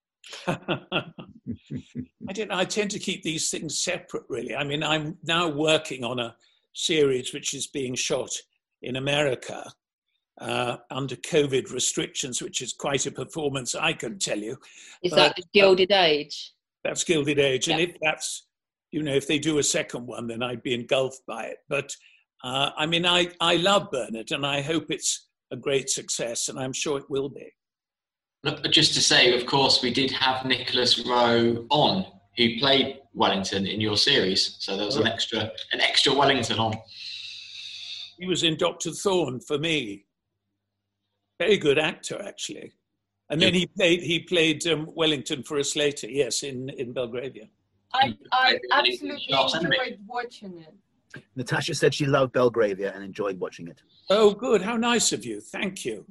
I don't know. I tend to keep these things separate, really. I mean, I'm now working on a series which is being shot in America. Uh, under COVID restrictions, which is quite a performance, I can tell you. Is but, that the Gilded Age? That's Gilded Age. Yeah. And if that's you know, if they do a second one, then I'd be engulfed by it. But uh, I mean, I, I love Bernard, and I hope it's a great success, and I'm sure it will be. But just to say, of course, we did have Nicholas Rowe on, who played Wellington in your series. So there was an extra, an extra Wellington on. He was in Doctor Thorne for me. Very good actor, actually. And then he played he played um, Wellington for us later, yes, in, in Belgravia. I, I absolutely enjoyed watching it. Natasha said she loved Belgravia and enjoyed watching it. Oh, good. How nice of you. Thank you.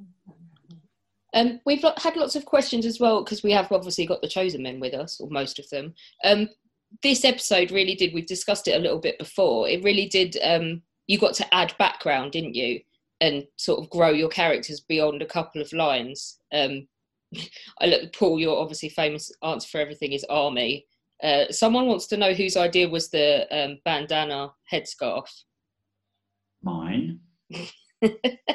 Um, we've had lots of questions as well, because we have obviously got the Chosen Men with us, or most of them. Um, this episode really did, we've discussed it a little bit before, it really did, um, you got to add background, didn't you? And sort of grow your characters beyond a couple of lines. Um, I look, Paul, your obviously famous answer for everything is army. Uh, someone wants to know whose idea was the um, bandana headscarf. Mine. Was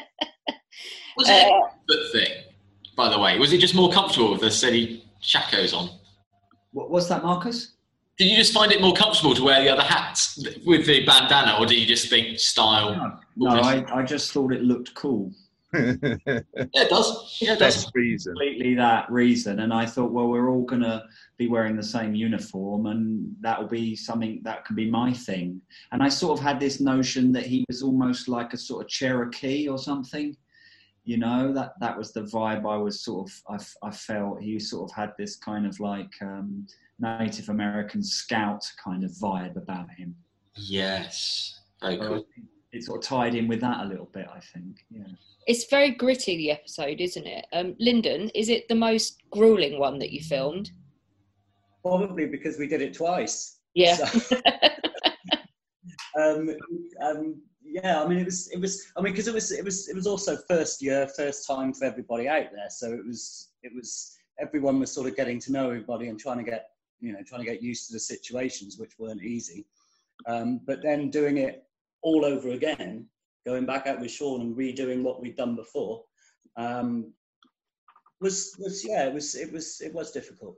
it uh, a good thing, by the way? Was it just more comfortable with the silly shakos on? What was that, Marcus? Did you just find it more comfortable to wear the other hats with the bandana, or did you just think style? No, no I, I just thought it looked cool. Yeah, it does. Yeah, it does. That's reason. Completely that reason. And I thought, well, we're all going to be wearing the same uniform, and that'll be something that can be my thing. And I sort of had this notion that he was almost like a sort of Cherokee or something. You know, that, that was the vibe I was sort of, I, I felt. He sort of had this kind of like um, Native American scout kind of vibe about him. Yes. Very so cool. It sort of tied in with that a little bit, I think. Yeah. It's very gritty, the episode, isn't it? Um, Lyndon, is it the most grueling one that you filmed? Probably because we did it twice. Yeah. So, um, um, yeah, I mean, it was, it was, I mean, because it was, it was, it was also first year, first time for everybody out there. So it was, it was, everyone was sort of getting to know everybody and trying to get, you know, trying to get used to the situations, which weren't easy. Um, but then doing it all over again, going back out with Sean and redoing what we'd done before, um, was, was, yeah, it was, it was, it was difficult.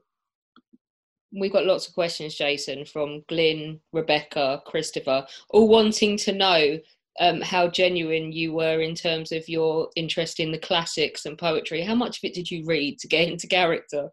We've got lots of questions, Jason, from Glyn, Rebecca, Christopher, all wanting to know um, how genuine you were in terms of your interest in the classics and poetry. How much of it did you read to get into character?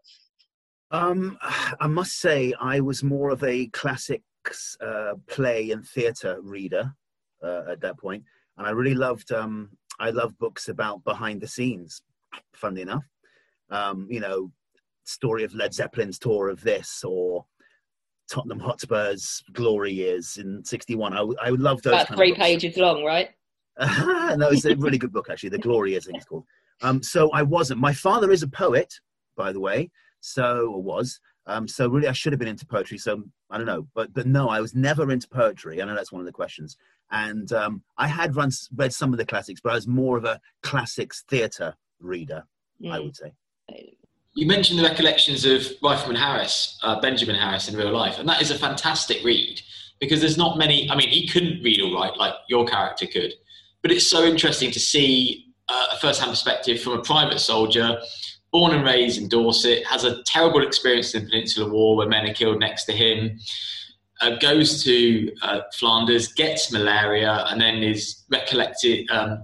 Um, I must say I was more of a classics uh, play and theatre reader uh, at that point. And I really loved, um, I loved books about behind the scenes, funnily enough. Um, you know, story of Led Zeppelin's tour of this, or Tottenham Hotspur's glory years in sixty-one. I, I love those. About kind three of books. pages long, right? No, it's a really good book, actually. The Glory Years, I think it's called. Um, so I wasn't. My father is a poet, by the way, so, or was. Um, so really, I should have been into poetry. So I don't know. But but no, I was never into poetry. I know that's one of the questions. And um, I had run, read some of the classics, but I was more of a classics theatre reader, mm. I would say. You mentioned the recollections of Rifleman Harris, uh, Benjamin Harris in real life, and that is a fantastic read, because there's not many, I mean, he couldn't read all right like your character could, but it's so interesting to see uh, a first-hand perspective from a private soldier, born and raised in Dorset, has a terrible experience in the Peninsular War where men are killed next to him, uh, goes to uh, Flanders, gets malaria, and then is recollected um,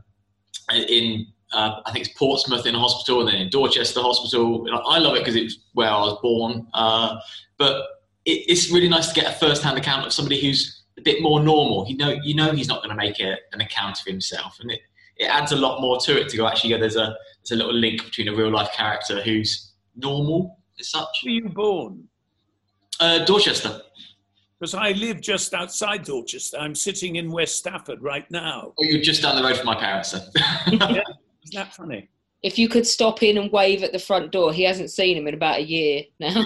in Uh, I think it's Portsmouth in a hospital, and then in Dorchester Hospital. I love it because it's where I was born. Uh, but it, it's really nice to get a first-hand account of somebody who's a bit more normal. You know, you know he's not going to make a, an account of himself, and it, it adds a lot more to it to go, actually, yeah, there's a there's a little link between a real-life character who's normal as such. Where were you born? Uh, Dorchester. Because I live just outside Dorchester. I'm sitting in West Stafford right now. Oh, you're just down the road from my parents, then. Yeah. Isn't that funny? If you could stop in and wave at the front door, he hasn't seen him in about a year now.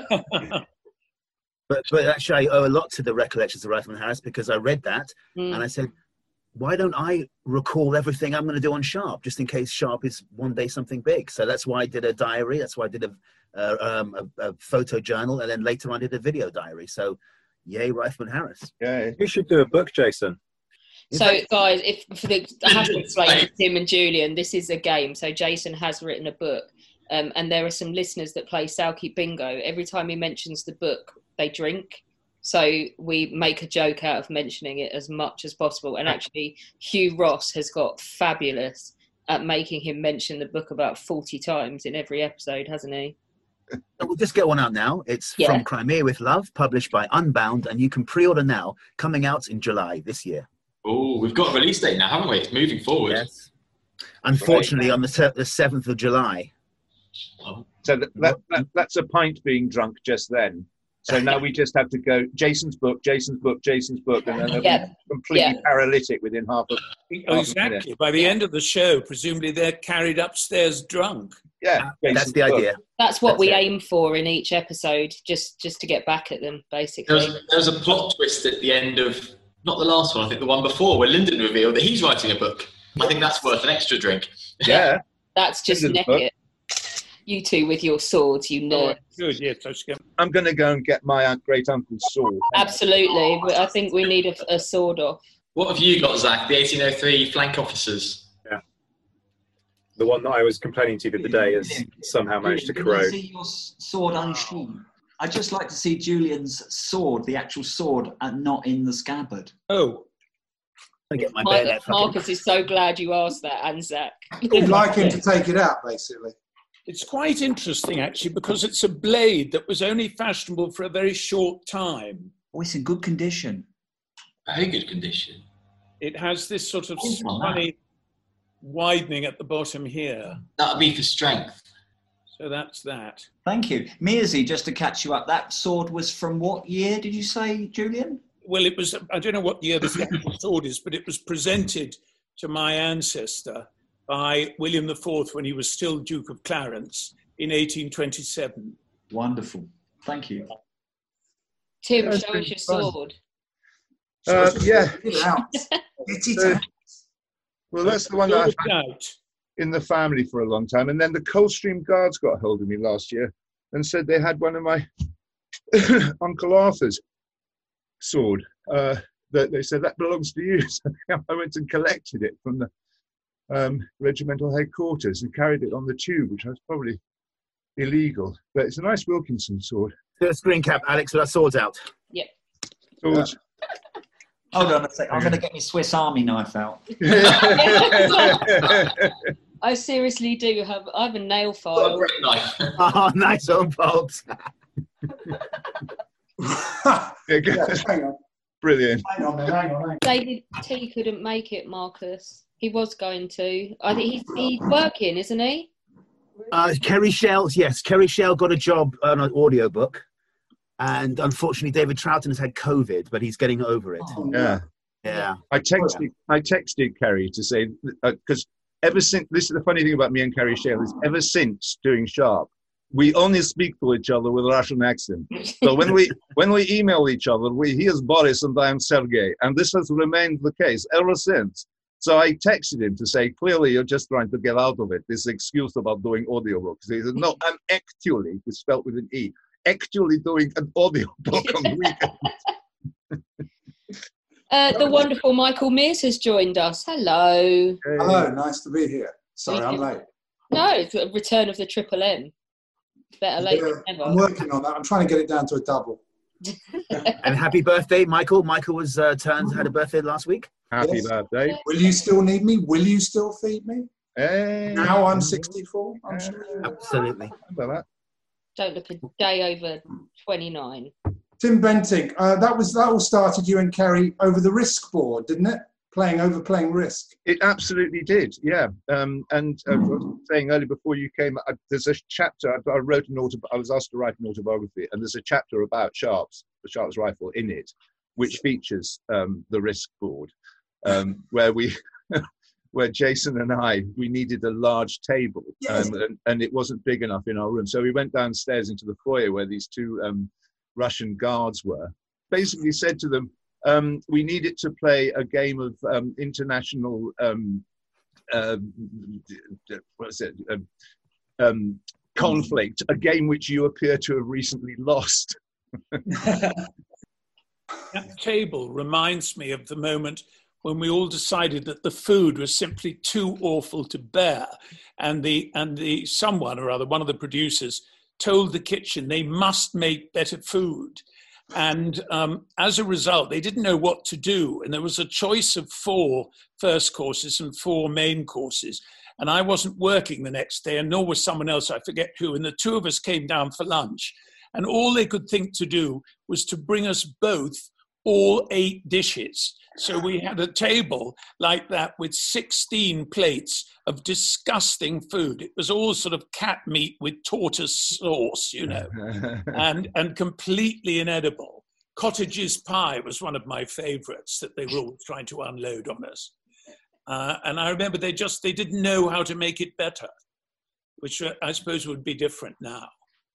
but but actually, I owe a lot to the recollections of Rifleman Harris, because I read that mm. and I said, why don't I recall everything I'm going to do on Sharp, just in case Sharp is one day something big? So that's why I did a diary. That's why I did a, uh, um, a, a photo journal, and then later on I did a video diary. So, yay, Rifleman Harris. Yeah, you should do a book, Jason. So, guys, if for the, I have to explain to Tim and Julian, this is a game. So, Jason has written a book, um, and there are some listeners that play Salkeep Bingo. Every time he mentions the book, they drink. So we make a joke out of mentioning it as much as possible. And actually, Hugh Ross has got fabulous at making him mention the book about forty times in every episode, hasn't he? We'll just get one out now. It's Yeah. From Crimea with Love, published by Unbound, and you can pre-order now, coming out in July this year. Oh, we've got a release date now, haven't we? It's moving forward. Yes. Unfortunately, on the, se- the seventh of July. Oh. So that, that, that, that's a pint being drunk just then. So now we just have to go Jason's book, Jason's book, Jason's book, and then they'll Yeah. be completely Yeah. paralytic within half a Oh, exactly. By the end of the show, presumably they're carried upstairs drunk. yeah. That's Jason's the book. idea. That's what That's we it. aim for in each episode, just just to get back at them, basically. There was, there was a plot twist at the end of, not the last one, I think the one before, where Lyndon revealed that he's writing a book. I think that's worth an extra drink. Yeah. That's just Lyndon's neck book. it. You two with your swords, you know. Good, yes. I was going- I'm going to go and get my great uncle's sword. Absolutely. But I think we need a, a sword off. What have you got, Zach? The eighteen oh three flank officers. The one that I was complaining to you the other day has somehow managed to Can I corrode. see your s- sword unsheathed? I'd just like to see Julian's sword, the actual sword, and not in the scabbard. Oh, I get my Mar- bayonet fucking- Marcus is so glad you asked that, and Zach. You'd like him to take it out, basically. it's quite interesting, actually, because it's a blade that was only fashionable for a very short time. Oh, it's in good condition. Very good condition. It has this sort of Oh, my. funny widening at the bottom here. That would be for strength. So that's that. Thank you. Mearsy, just to catch you up, that sword was from what year, did you say, Julian? Well, it was, I don't know what year this actual sword is, but it was presented to my ancestor by William the Fourth when he was still Duke of Clarence in eighteen twenty-seven. Wonderful. Thank you. Tim, That's show been us your fun. sword. Uh, yeah. Get it out. Get it So- out. Well, that's the one that I've Look had out. in the family for a long time. And then the Coldstream Guards got hold of me last year and said they had one of my Uncle Arthur's sword. Uh, that they said that belongs to you. So I went and collected it from the um, regimental headquarters and carried it on the tube, which was probably illegal. But it's a nice Wilkinson sword. Do a screen cap, Alex, with our swords out. Yep. Swords. Hold on a sec. I'm going to get my Swiss Army knife out. I seriously do have. I have a nail Got a file. great knife. Oh, nice on, folks. Yeah, hang on. Brilliant. Hang on, then, hang on, hang on. David T couldn't make it, Marcus. He was going to. I think he's, he's working, isn't he? Uh, Kerry Shell, yes, Kerry Shell got a job on an audiobook. And unfortunately, David Troughton has had COVID, but he's getting over it. Oh, Yeah. Yeah. I texted, I texted Kerry to say, because ever since, this is the funny thing about me and Kerry Shale, is ever since doing Sharp, we only speak to each other with a Russian accent. So when we when we email each other, we he is Boris and I am Sergey, and this has remained the case ever since. So I texted him to say, clearly you're just trying to get out of it. This excuse about doing audiobooks. He said, no, I'm actually, it's spelled with an E, actually doing an audiobook on the weekend. Uh, the wonderful Michael Mears has joined us. Hello. Hello, nice to be here. Sorry, I'm late. No, it's a return of the Triple M. Better late Yeah, than I'm never. working on that. I'm trying to get it down to a double. And happy birthday, Michael. Michael was uh, turned, had a birthday last week. Happy Yes. birthday. Will you still need me? Will you still feed me? Hey. Now I'm sixty-four. I'm sure you will. Absolutely. Remember that? Don't look a day over twenty-nine. Tim Bentinck, uh, that was that all started you and Kerry over the Risk board, didn't it? Playing over playing Risk. It absolutely did, yeah. Um, and uh, I was saying earlier before you came, uh, there's a chapter, I, I wrote an auto, I was asked to write an autobiography, and there's a chapter about Sharps, the Sharps rifle in it, which features um, the Risk board, um, where we, where Jason and I, we needed a large table, Yes. um, and, and it wasn't big enough in our room. So we went downstairs into the foyer where these two um, Russian guards were, basically said to them, um, we needed to play a game of um, international, um, uh, what is it, um, um, conflict, a game which you appear to have recently lost. That table reminds me of the moment when we all decided that the food was simply too awful to bear, and the and the someone or other, one of the producers, told the kitchen they must make better food. And um, as a result, they didn't know what to do. And there was a choice of four first courses and four main courses. And I wasn't working the next day, and nor was someone else, I forget who. And the two of us came down for lunch. And all they could think to do was to bring us both all eight dishes. So we had a table like that with sixteen plates of disgusting food. It was all sort of cat meat with tortoise sauce, you know, and, and completely inedible. Cottages pie was one of my favorites that they were always trying to unload on us. Uh, and I remember they just, they didn't know how to make it better, which I suppose would be different now.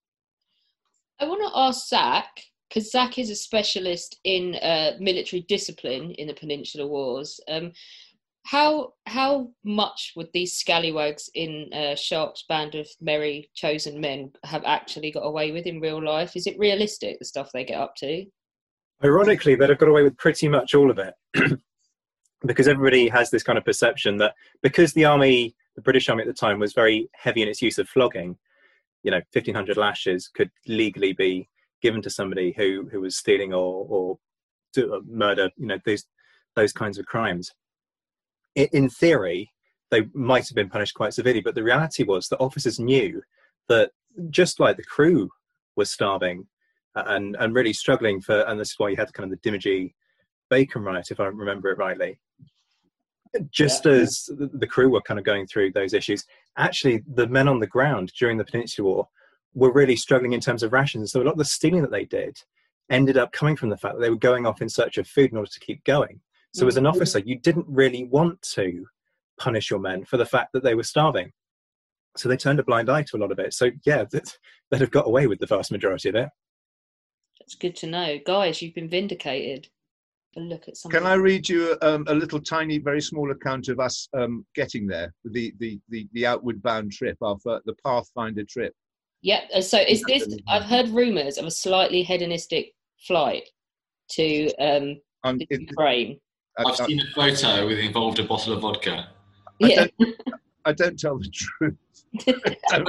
I want to ask Zach, because Zach is a specialist in uh, military discipline in the Peninsular Wars. Um, how how much would these scallywags in uh, Sharp's band of merry chosen men have actually got away with in real life? Is it realistic, the stuff they get up to? Ironically, they'd have got away with pretty much all of it. Because everybody has this kind of perception that because the army, the British army at the time, was very heavy in its use of flogging, you know, fifteen hundred lashes could legally be given to somebody who, who was stealing or, or do, murder, you know, those, those kinds of crimes. In, in theory, they might have been punished quite severely, but the reality was that officers knew that just like the crew was starving and, and really struggling for, and this is why you had kind of the Dimagee Bacon riot, if I remember it rightly, just yeah. as the, the crew were kind of going through those issues, actually the men on the ground during the Peninsular War were really struggling in terms of rations. So a lot of the stealing that they did ended up coming from the fact that they were going off in search of food in order to keep going. So mm-hmm. as an officer, you didn't really want to punish your men for the fact that they were starving. So they turned a blind eye to a lot of it. So yeah, they'd have got away with the vast majority of it. That's good to know. Guys, you've been vindicated. Look at something. Can I read you um, a little tiny, very small account of us um, getting there, the, the, the, the outward bound trip, our, the Pathfinder trip? Yep. So is this, I've heard rumours of a slightly hedonistic flight to um, um, the Ukraine. I've seen a photo with involved a bottle of vodka. I, yeah. don't, I don't tell the truth.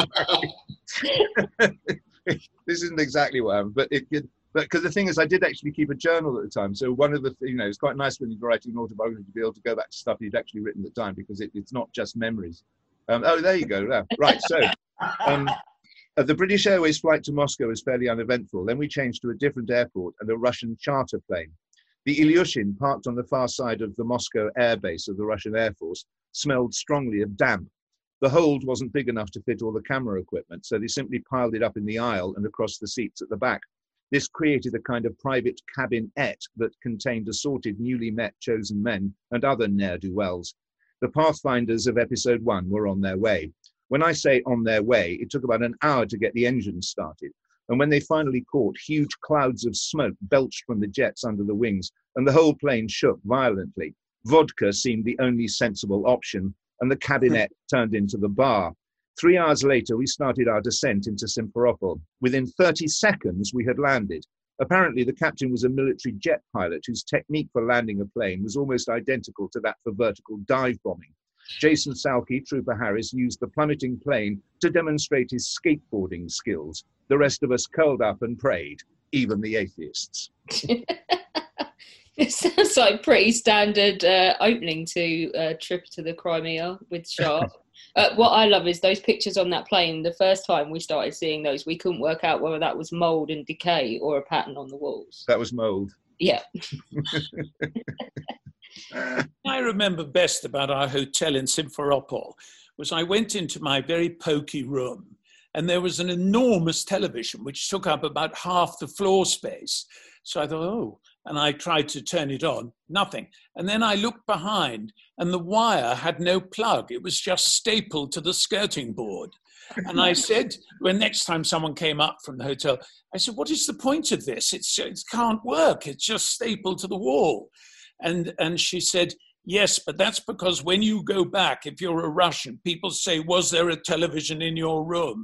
This isn't exactly what happened, but it could. But because the thing is, I did actually keep a journal at the time. So one of the, you know, it's quite nice when you're writing an autobiography to be able to go back to stuff you'd actually written at the time, because it, it's not just memories. Um, oh, there you go. Yeah. Right. So um, uh, the British Airways flight to Moscow was fairly uneventful. Then we changed to a different airport and a Russian charter plane. The Ilyushin, parked on the far side of the Moscow air base of the Russian Air Force, smelled strongly of damp. The hold wasn't big enough to fit all the camera equipment, so they simply piled it up in the aisle and across the seats at the back. This created a kind of private cabinette that contained assorted newly met chosen men and other ne'er-do-wells. The Pathfinders of episode one were on their way. When I say on their way, it took about an hour to get the engines started. And when they finally caught, huge clouds of smoke belched from the jets under the wings, and the whole plane shook violently. Vodka seemed the only sensible option, and the cabinette turned into the bar. Three hours later, we started our descent into Simferopol. Within thirty seconds, we had landed. Apparently, the captain was a military jet pilot whose technique for landing a plane was almost identical to that for vertical dive bombing. Jason Salke, Trooper Harris, used the plummeting plane to demonstrate his skateboarding skills. The rest of us curled up and prayed, even the atheists. It sounds like pretty standard uh, opening to a uh, trip to the Crimea with Sharp. Uh, what I love is those pictures on that plane. The first time we started seeing those, we couldn't work out whether that was mould and decay or a pattern on the walls. That was mould. Yeah. I remember best about our hotel in Simferopol was I went into my very poky room and there was an enormous television which took up about half the floor space. So I thought, oh, and I tried to turn it on, nothing. And then I looked behind and the wire had no plug. It was just stapled to the skirting board. And I said, when next time someone came up from the hotel, I said, what is the point of this? It's, it can't work. It's just stapled to the wall. And, and she said, yes, but that's because when you go back, if you're a Russian, people say, was there a television in your room?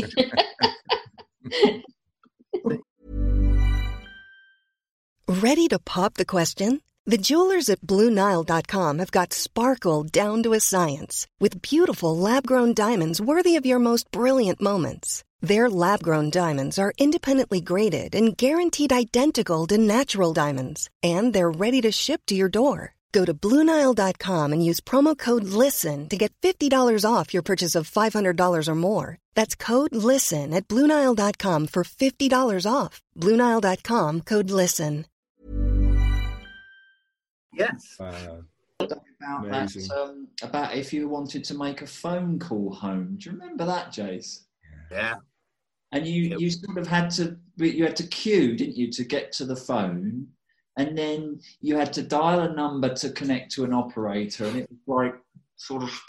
Ready to pop the question? The jewelers at Blue Nile dot com have got sparkle down to a science with beautiful lab-grown diamonds worthy of your most brilliant moments. Their lab-grown diamonds are independently graded and guaranteed identical to natural diamonds, and they're ready to ship to your door. Go to Blue Nile dot com and use promo code LISTEN to get fifty dollars off your purchase of five hundred dollars or more. That's code LISTEN at Blue Nile dot com for fifty dollars off. Blue Nile dot com, code LISTEN. Yes. Uh, About Amazing. that, um, about if you wanted to make a phone call home. Do you remember that, Jace? Yeah. And you, you sort of had to you had to queue, didn't you, to get to the phone, and then you had to dial a number to connect to an operator, and it was like sort of,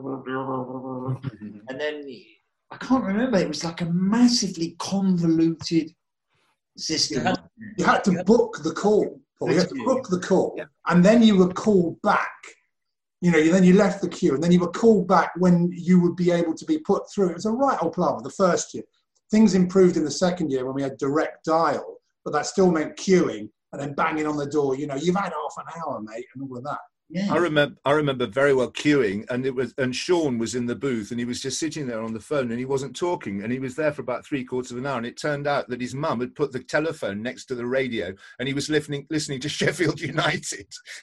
and then I can't remember. It was like a massively convoluted system. You had, you had to book the call. Paul. You had to book the call, yeah. And then you were called back. You know, then you left the queue, and then you were called back when you would be able to be put through. It was a right old palaver the first year. Things improved in the second year when we had direct dial, but that still meant queuing and then banging on the door. You know, you've had half an hour, mate, and all of that. Yeah. I remember, I remember very well queuing, and it was, and Sean was in the booth, and he was just sitting there on the phone, and he wasn't talking, and he was there for about three quarters of an hour, and it turned out that his mum had put the telephone next to the radio, and he was listening, listening to Sheffield United.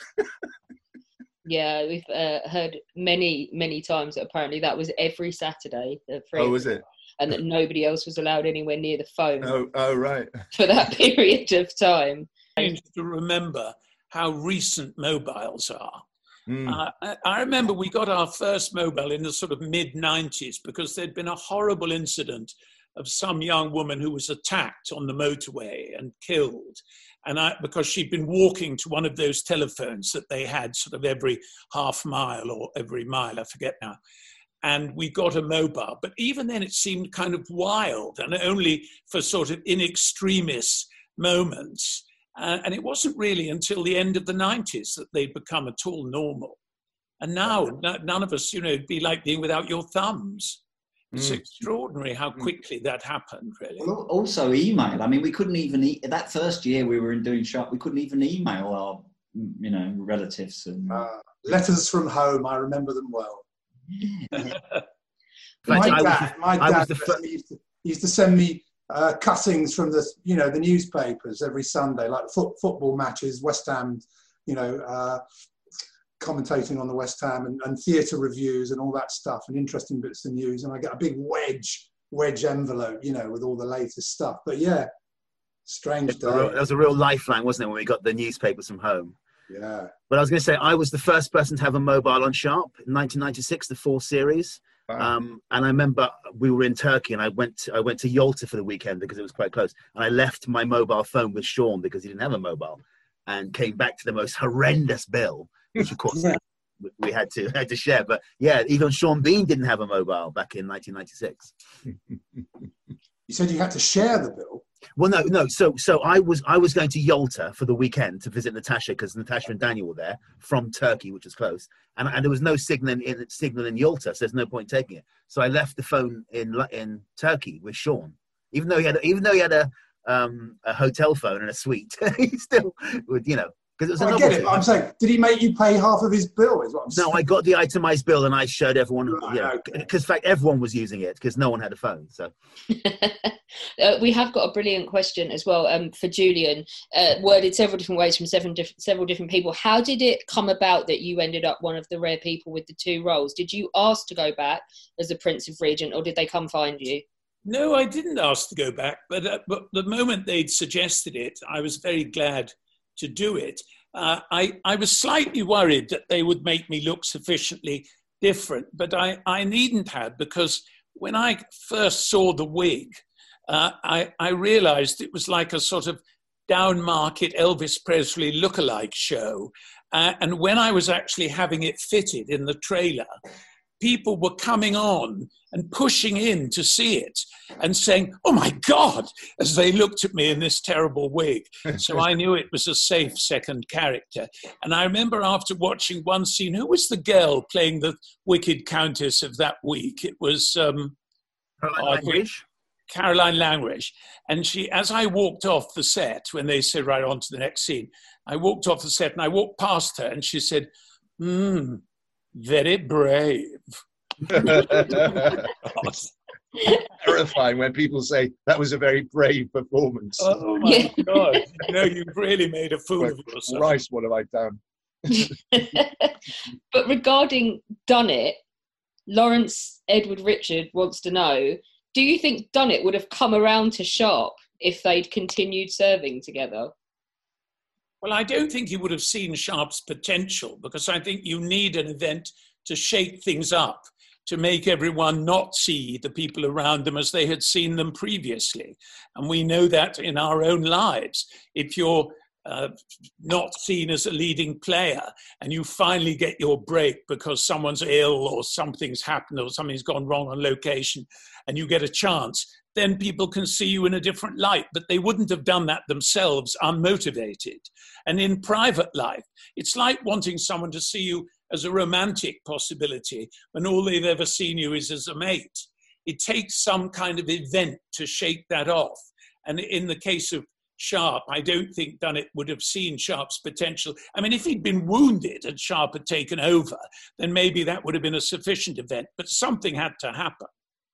Yeah, we've uh, heard many, many times that apparently that was every Saturday. Oh, was it? And that nobody else was allowed anywhere near the phone. Oh, oh, right. For that period of time. To remember how recent mobiles are. Mm. Uh, I, I remember we got our first mobile in the sort of mid nineties because there'd been a horrible incident of some young woman who was attacked on the motorway and killed. And I, because she'd been walking to one of those telephones that they had sort of every half mile or every mile, I forget now. And we got a mobile. But even then it seemed kind of wild and only for sort of in extremis moments. Uh, and it wasn't really until the end of the nineties that they'd become at all normal. And now n- none of us, you know, it'd be like being without your thumbs. It's mm. extraordinary how quickly that happened, really. Well, also email. I mean, we couldn't even, e- that first year we were in doing Sharp, we couldn't even email our, you know, relatives. And uh, letters from home, I remember them well. Yeah. my I dad, was, my I dad was the fir- used, to, used to send me uh, cuttings from the, you know, the newspapers every Sunday, like foot, football matches, West Ham, you know, uh, commentating on the West Ham and, and theatre reviews and all that stuff and interesting bits of news. And I get a big wedge, wedge envelope, you know, with all the latest stuff. But yeah, strange day. That was a real lifeline, wasn't it, when we got the newspapers from home? Yeah. But I was going to say, I was the first person to have a mobile on Sharp in nineteen ninety-six, the four series. Wow. Um, and I remember we were in Turkey and I went to, I went to Yalta for the weekend because it was quite close. And I left my mobile phone with Sean because he didn't have a mobile and came back to the most horrendous bill, which of course Yeah. we had to had to share. But yeah, even Sean Bean didn't have a mobile back in nineteen ninety-six. You said you had to share the bill. Well, no, no. So, so I was I was going to Yalta for the weekend to visit Natasha because Natasha and Daniel were there from Turkey, which is close, and, and there was no signal in, in signal in Yalta, so there's no point taking it. So I left the phone in in Turkey with Sean, even though he had even though he had a um, a hotel phone and a suite, he still would, you know. Because it was Oh, I a get it, novelty. but I'm saying, did he make you pay half of his bill? Is what I'm saying. No, I got the itemized bill and I showed everyone, Right, you know, okay. because in fact everyone was using it because no one had a phone. So uh, we have got a brilliant question as well um, for Julian, uh, worded several different ways from seven diff- several different people. How did it come about that you ended up one of the rare people with the two roles? Did you ask to go back as the Prince of Regent, or did they come find you? No, I didn't ask to go back, but, uh, but the moment they'd suggested it, I was very glad to do it. Uh, I, I was slightly worried that they would make me look sufficiently different, but I, I needn't have, because when I first saw the wig, uh, I, I realized it was like a sort of down-market Elvis Presley lookalike show. Uh, and when I was actually having it fitted in the trailer, people were coming on and pushing in to see it and saying, "Oh my God," as they looked at me in this terrible wig. So I knew it was a safe second character. And I remember after watching one scene, who was the girl playing the wicked countess of that week? It was um, Caroline oh, Langridge. Caroline Langridge. And she, as I walked off the set, when they said right on to the next scene, I walked off the set and I walked past her and she said, "Hmm, very brave." terrifying when people say that was a very brave performance. Oh my yeah. God! No, you've really made a fool of yourself. Christ, what have I done? But regarding Dunnett, Lawrence Edward Richard wants to know: do you think Dunnett would have come around to Sharpe if they'd continued serving together? Well, I don't think he would have seen Sharpe's potential, because I think you need an event to shake things up, to make everyone not see the people around them as they had seen them previously. And we know that in our own lives. If you're uh, not seen as a leading player and you finally get your break because someone's ill or something's happened or something's gone wrong on location and you get a chance, then people can see you in a different light. But they wouldn't have done that themselves unmotivated. And in private life, it's like wanting someone to see you as a romantic possibility when all they've ever seen you is as a mate. It takes some kind of event to shake that off. And in the case of Sharpe, I don't think Dunnett would have seen Sharpe's potential. I mean, if he'd been wounded and Sharpe had taken over, then maybe that would have been a sufficient event, but something had to happen.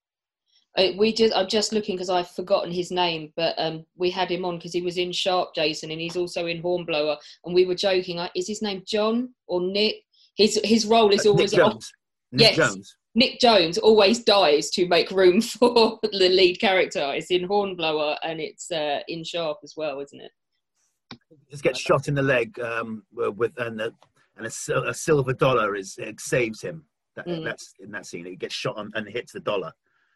We just, I'm just looking because I've forgotten his name, but um, we had him on because he was in Sharpe, Jason, and he's also in Hornblower. And we were joking, like, is his name John or Nick? His his role is always Nick Jones. Off. Nick yes, Jones. Nick Jones always dies to make room for the lead character. It's in Hornblower and it's uh, in Sharpe as well, isn't it? Just gets shot in the leg um, with and a, and a, a silver dollar is it saves him. That, mm. That's in that scene. He gets shot on, and hits the dollar.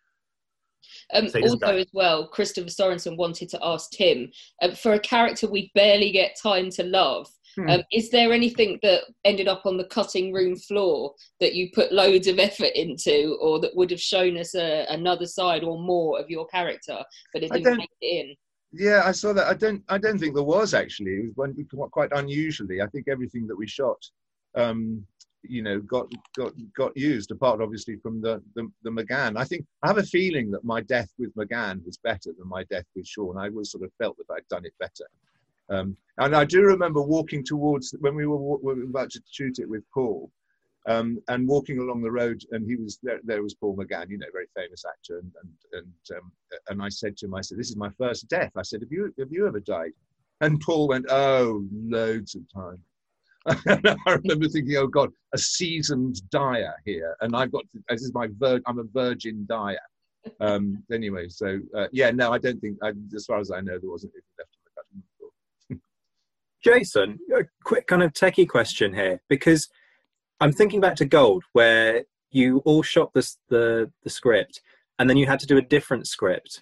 Um, so also, as well, Christopher Sorensen wanted to ask Tim, uh, for a character we barely get time to love, hmm. um, is there anything that ended up on the cutting room floor that you put loads of effort into, or that would have shown us a, another side or more of your character, but it didn't make it in? Yeah, I saw that. I don't. I don't think there was actually. It was one, quite unusually. I think everything that we shot, um, you know, got got got used. Apart, obviously, from the, the the McGann. I think I have a feeling that my death with McGann was better than my death with Sean. I always sort of felt that I'd done it better. Um, and I do remember walking towards when we were, we were about to shoot it with Paul, um, and walking along the road, and he was there. There was Paul McGann, you know, very famous actor, and and and um, and I said to him, I said, "This is my first death." I said, "Have you have you ever died?" And Paul went, "Oh, loads of time." And I remember thinking, "Oh God, a seasoned dyer here, and I've got to, this is my vir- I'm a virgin dyer." Um, anyway, so uh, yeah, no, I don't think, I, as far as I know, there wasn't anything left on the cutting room floor. Jason, a quick kind of techie question here, because I'm thinking back to Gold, where you all shot this, the the script, and then you had to do a different script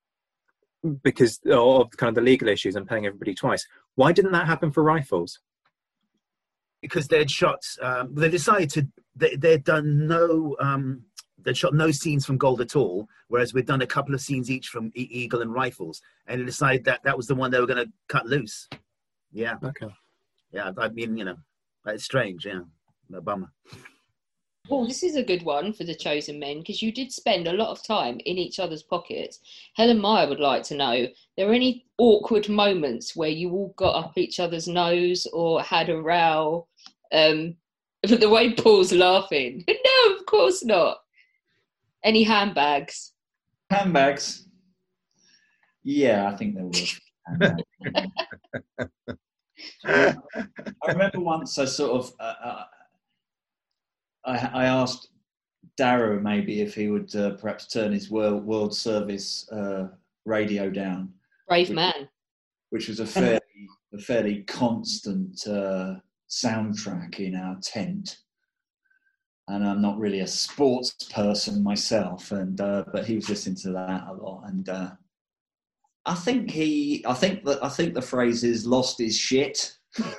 because of kind of the legal issues and paying everybody twice. Why didn't that happen for Rifles? Because they'd shot, um, they decided to, they, they'd done no, um, they'd shot no scenes from Gold at all, whereas we'd done a couple of scenes each from e- Eagle and Rifles, and they decided that that was the one they were going to cut loose. Yeah. Okay. Yeah, I mean, you know, it's strange, yeah. A bummer. Well, this is a good one for the Chosen Men, because you did spend a lot of time in each other's pockets. Helen Meyer would like to know, there are any awkward moments where you all got up each other's nose or had a row? Um, but the way Paul's laughing, no, of course not. Any handbags? Handbags? Yeah, I think there was. I remember once I sort of... Uh, uh, I, I asked Darrow maybe if he would uh, perhaps turn his World, world Service uh, radio down. Brave which, man. Which was a fairly, a fairly constant uh, soundtrack in our tent. And I'm not really a sports person myself, and uh, but he was listening to that a lot. And uh, I think he, I think that I think the phrase is "lost his shit."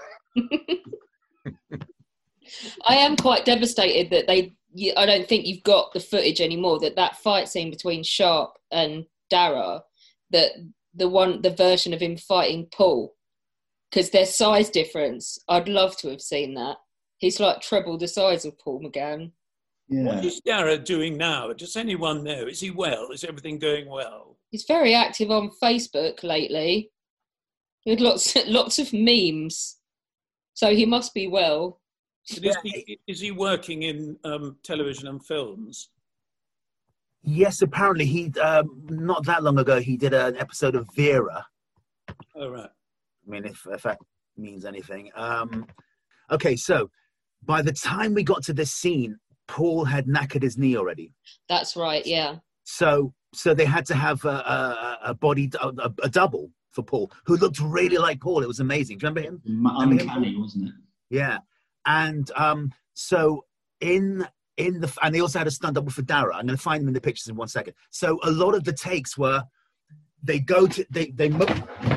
I am quite devastated that they, I don't think you've got the footage anymore, that that fight scene between Sharpe and Darragh, that the one, the version of him fighting Paul, because their size difference, I'd love to have seen that. He's like treble the size of Paul McGann. Yeah. What is Darragh doing now? Does anyone know? Is he well? Is everything going well? He's very active on Facebook lately. He had lots, lots of memes. So he must be well. Is he, is he working in um, television and films? Yes, apparently he um, not that long ago he did an episode of Vera. Oh right. I mean, if, if that means anything. Um, okay, so by the time we got to this scene, Paul had knackered his knee already. That's right. Yeah. So so they had to have a, a, a body a, a double for Paul, who looked really like Paul. It was amazing. Do you remember him? Remember Uncanny, him? wasn't it? Yeah, and um, so in. In the, and they also had a stunt double for Dara. I'm going to find them in the pictures in one second. So a lot of the takes were, they go to, they they mo-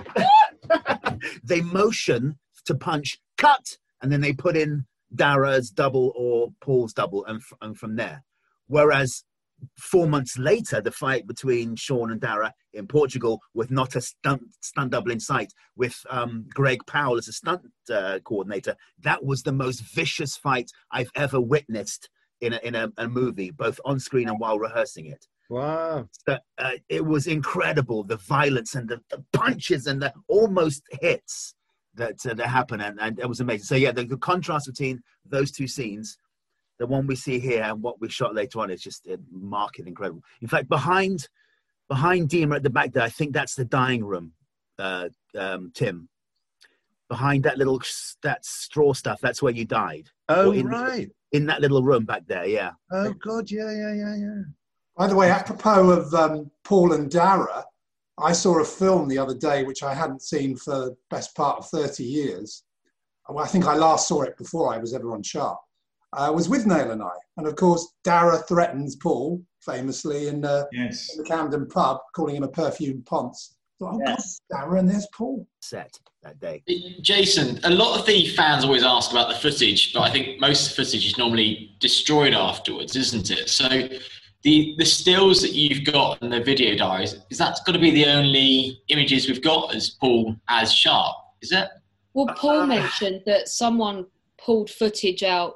they motion to punch, cut, and then they put in Dara's double or Paul's double, and, f- and from there. Whereas four months later, the fight between Sean and Dara in Portugal, with not a stunt stunt double in sight, with um, Greg Powell as a stunt uh, coordinator, that was the most vicious fight I've ever witnessed in a, in a, a movie, both on screen and while rehearsing it. Wow. So, uh, it was incredible, the violence and the, the punches and the almost hits that uh, that happen, and, and it was amazing. So yeah, the, the contrast between those two scenes, the one we see here and what we shot later on, is just uh, marked and incredible. In fact, behind behind Dima at the back there, I think that's the dying room, uh, um, Tim. Behind that little that straw stuff, that's where you died. Oh, in, right. In that little room back there, yeah. Oh, God, yeah, yeah, yeah, yeah. By the way, apropos of um, Paul and Dara, I saw a film the other day which I hadn't seen for the best part of thirty years. Well, I think I last saw it before I was ever on Sharp. Uh, was with Nail and I. And of course, Dara threatens Paul famously in, uh, yes. in the Camden pub, calling him a perfumed ponce. Oh, Yes. God, Dara, and there's Paul. Set that day. Jason, a lot of the fans always ask about the footage, but I think most of the footage is normally destroyed afterwards, isn't it? So the the stills that you've got and the video diaries, is that got to be the only images we've got as Paul as Sharp, is it? Well, Paul mentioned that someone pulled footage out,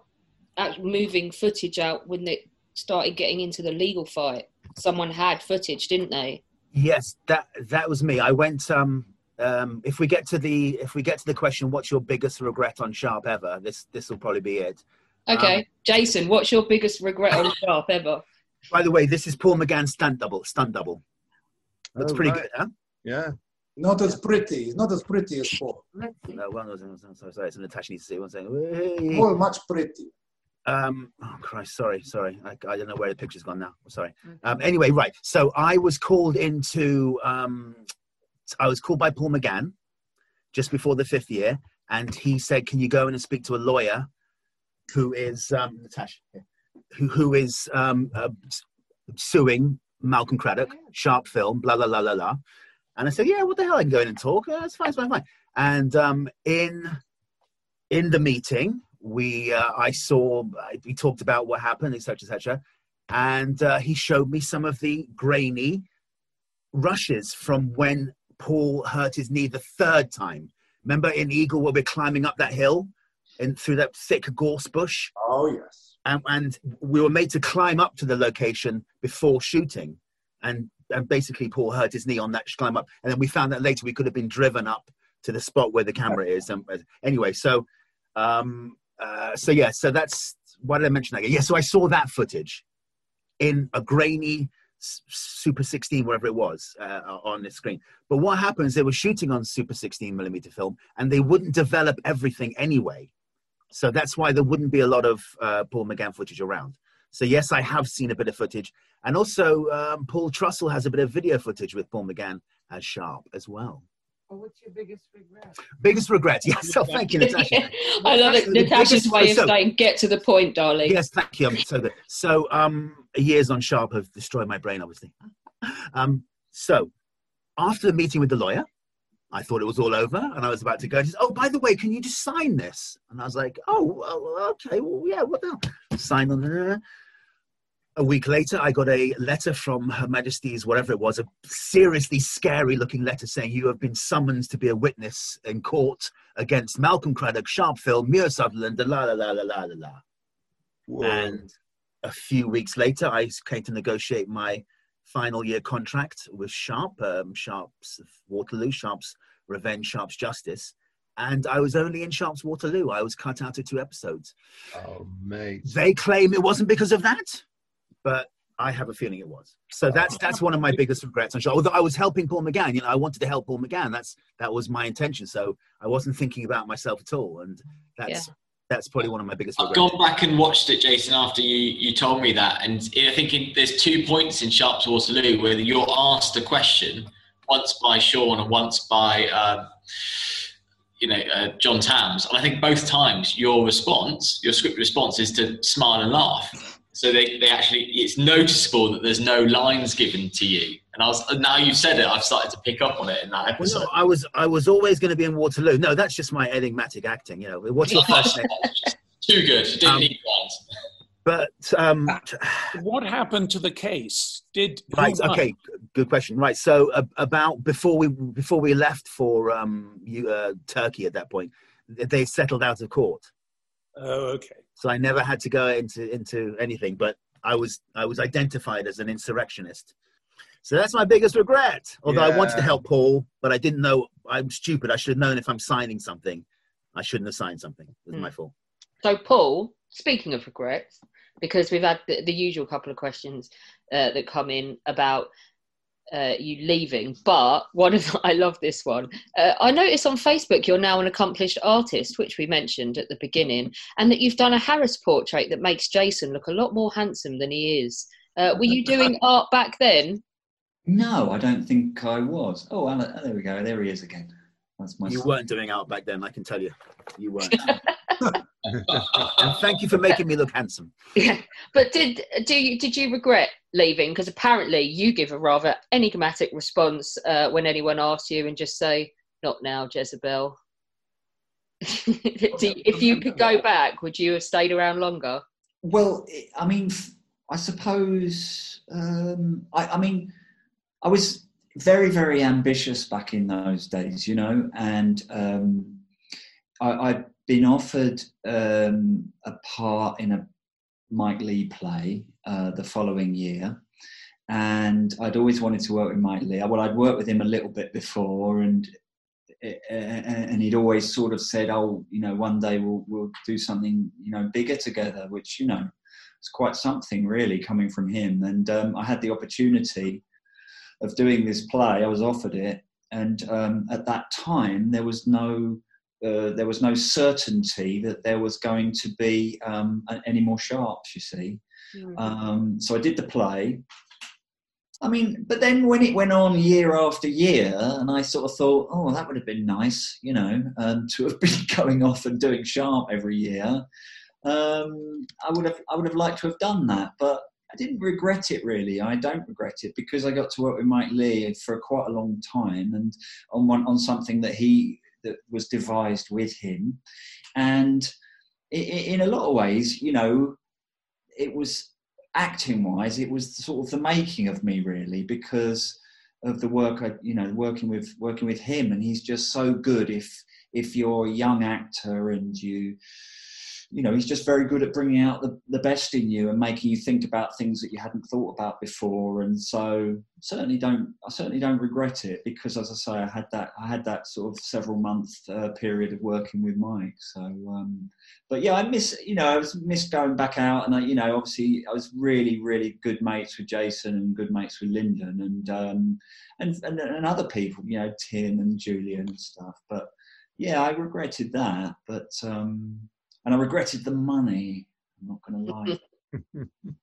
moving footage out when they started getting into the legal fight. Someone had footage, didn't they? Yes, that that was me. I went. Um, um, if we get to the if we get to the question, what's your biggest regret on Sharp ever? This this will probably be it. Okay, um, Jason, what's your biggest regret on Sharp ever? By the way, this is Paul McGann's stunt double. Stunt double. Looks Oh, pretty right. good, huh? Yeah. Not as pretty. He's not as pretty as Paul. No, one was, sorry, sorry, so Natasha needs to see one second. Paul much pretty. Um, oh Christ, sorry, sorry. I, I don't know where the picture's gone now. Sorry. Um, anyway, right. So I was called into, um, I was called by Paul McGann just before the fifth year. And he said, can you go in and speak to a lawyer who is, um, Natasha, who, who is um, uh, suing Malcolm Craddock, Sharp Film, blah, blah, blah, blah, blah. And I said, yeah, what the hell? I can go in and talk. Uh, it's fine, it's fine, fine. And um, in, in the meeting, we uh, I saw we talked about what happened, etc, etc, and uh, he showed me some of the grainy rushes from when Paul hurt his knee the third time. Remember in Eagle where we're climbing up that hill and through that thick gorse bush? Oh yes. And, and we were made to climb up to the location before shooting, and and basically Paul hurt his knee on that climb up, and then we found that later we could have been driven up to the spot where the camera is. And anyway, so. Um, Uh, so yeah, so that's why did I mention that? Yeah, so I saw that footage in a grainy Super sixteen, whatever it was, uh, on the screen. But what happens? They were shooting on Super sixteen millimeter film, and they wouldn't develop everything anyway. So that's why there wouldn't be a lot of uh, Paul McGann footage around. So yes, I have seen a bit of footage, and also um, Paul Trussell has a bit of video footage with Paul McGann as Sharp as well. Well, what's your biggest regret? Biggest regret, yes. So thank you, Natasha. I love it. Natasha's biggest, way of so, saying, get to the point, darling. Yes, thank you. I'm so good. So um, years on Sharp have destroyed my brain, obviously. Um, so after the meeting with the lawyer, I thought it was all over, and I was about to go. She said, oh, by the way, can you just sign this? And I was like, oh, well, okay, well, yeah, what the hell? Sign on the... A week later, I got a letter from Her Majesty's, whatever it was, a seriously scary-looking letter saying you have been summoned to be a witness in court against Malcolm Craddock, Sharp Film, Muir Sutherland, la la la la la la la. And a few weeks later, I came to negotiate my final year contract with Sharp, um, Sharp's Waterloo, Sharp's Revenge, Sharp's Justice. And I was only in Sharp's Waterloo. I was cut out of two episodes. Oh, mate. They claim it wasn't because of that. But I have a feeling it was. So that's that's one of my biggest regrets. I'm sure. Although I was helping Paul McGann, you know, I wanted to help Paul McGann. That's that was my intention. So I wasn't thinking about myself at all, and that's yeah. that's probably one of my biggest regrets. I've gone back and watched it, Jason, after you you told me that, and I think in, there's two points in Sharpe's Waterloo where you're asked a question, once by Sean and once by um, you know uh, John Tams, and I think both times your response, your script response, is to smile and laugh. So they, they actually, it's noticeable that there's no lines given to you. And I was, now you've said it, I've started to pick up on it in that episode. Well, no, I was I was always going to be in Waterloo. No, that's just my enigmatic acting. You know, what's your first name? Too good. You didn't um, need lines. But um, what happened to the case? Did right? Okay, good question. Right. So uh, about before we before we left for um, you, uh, Turkey at that point, they settled out of court. Oh, okay. So I never had to go into into anything, but I was I was identified as an insurrectionist. So that's my biggest regret. Although yeah. I wanted to help Paul, but I didn't know. I'm stupid. I should have known if I'm signing something, I shouldn't have signed something. It was mm. my fault. So Paul, speaking of regrets, because we've had the, the usual couple of questions uh, that come in about uh, you leaving, but one of I love this one. Uh, I noticed on Facebook you're now an accomplished artist, which we mentioned at the beginning, and that you've done a Harris portrait that makes Jason look a lot more handsome than he is. Uh, were you doing art back then? No, I don't think I was. Oh, and, uh, there we go. There he is again. That's my. You son. weren't doing art back then, I can tell you. You weren't. And thank you for making me look handsome. Yeah, but did do you did you regret leaving? Because apparently you give a rather enigmatic response uh, when anyone asks you, and just say, "Not now, Jezebel." do, if you could go back, would you have stayed around longer? Well, I mean, I suppose. Um, I, I mean, I was very, very ambitious back in those days, you know, and um, I. I been offered um, a part in a Mike Leigh play uh, the following year, and I'd always wanted to work with Mike Leigh. Well, I'd worked with him a little bit before, and and he'd always sort of said, "Oh, you know, one day we'll we'll do something, you know, bigger together," which, you know, it's quite something really coming from him. And um, I had the opportunity of doing this play. I was offered it, and um, at that time there was no. Uh, there was no certainty that there was going to be um, any more Sharpes, you see. Mm. Um, so I did the play. I mean, but then when it went on year after year, and I sort of thought, oh, that would have been nice, you know, um, to have been going off and doing Sharpe every year. Um, I would have, I would have liked to have done that, but I didn't regret it really. I don't regret it because I got to work with Mike Leigh for quite a long time, and on one, on something that he. that was devised with him, and in a lot of ways, you know, it was acting wise, it was sort of the making of me really, because of the work I, you know, working with working with him, and he's just so good. If if you're a young actor and you you know, he's just very good at bringing out the, the best in you and making you think about things that you hadn't thought about before. And so certainly don't, I certainly don't regret it, because as I say, I had that, I had that sort of several month uh, period of working with Mike. So, um, but yeah, I miss, you know, I was missed going back out, and I, you know, obviously I was really, really good mates with Jason and good mates with Lyndon and, um, and, and, and other people, you know, Tim and Julian and stuff. But yeah, I regretted that, but, um, and I regretted the money. I'm not going to lie.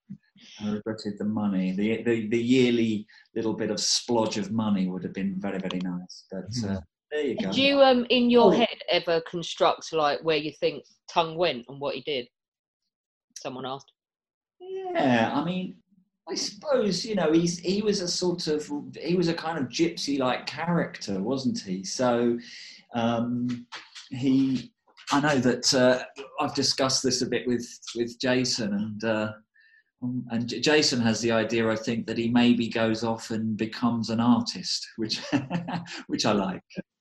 I regretted the money. The, the the yearly little bit of splodge of money would have been very, very nice. But uh, there you go. Did you, um, in your oh. head, ever construct like where you think Tongue went and what he did? Someone asked. Yeah, I mean, I suppose, you know, he's he was a sort of he was a kind of gypsy-like character, wasn't he? So um, he. I know that uh, I've discussed this a bit with, with Jason, and uh, and Jason has the idea, I think, that he maybe goes off and becomes an artist, which which I like.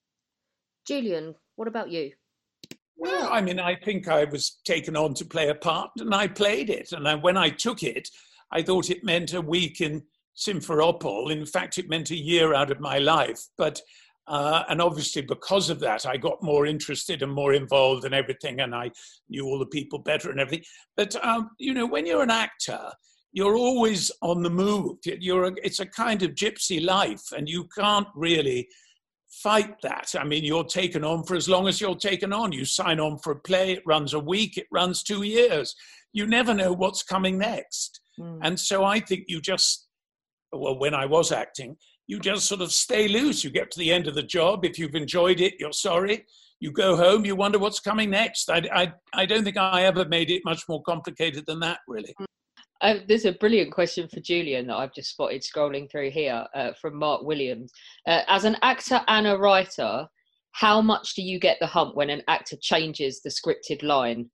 Julian, what about you? Well, I mean, I think I was taken on to play a part, and I played it. And I, when I took it, I thought it meant a week in Simferopol. In fact, it meant a year out of my life. But Uh, and obviously because of that, I got more interested and more involved in everything, and I knew all the people better and everything. But, um, you know, when you're an actor, you're always on the move. You're a, it's a kind of gypsy life, and you can't really fight that. I mean, you're taken on for as long as you're taken on. You sign on for a play, it runs a week, it runs two years. You never know what's coming next. Mm. And so I think you just, well, when I was acting, you just sort of stay loose. You get to the end of the job. If you've enjoyed it, you're sorry. You go home, you wonder what's coming next. I, I, I don't think I ever made it much more complicated than that, really. Uh, there's a brilliant question for Julian that I've just spotted scrolling through here uh, from Mark Williams. Uh, as an actor and a writer, how much do you get the hump when an actor changes the scripted line?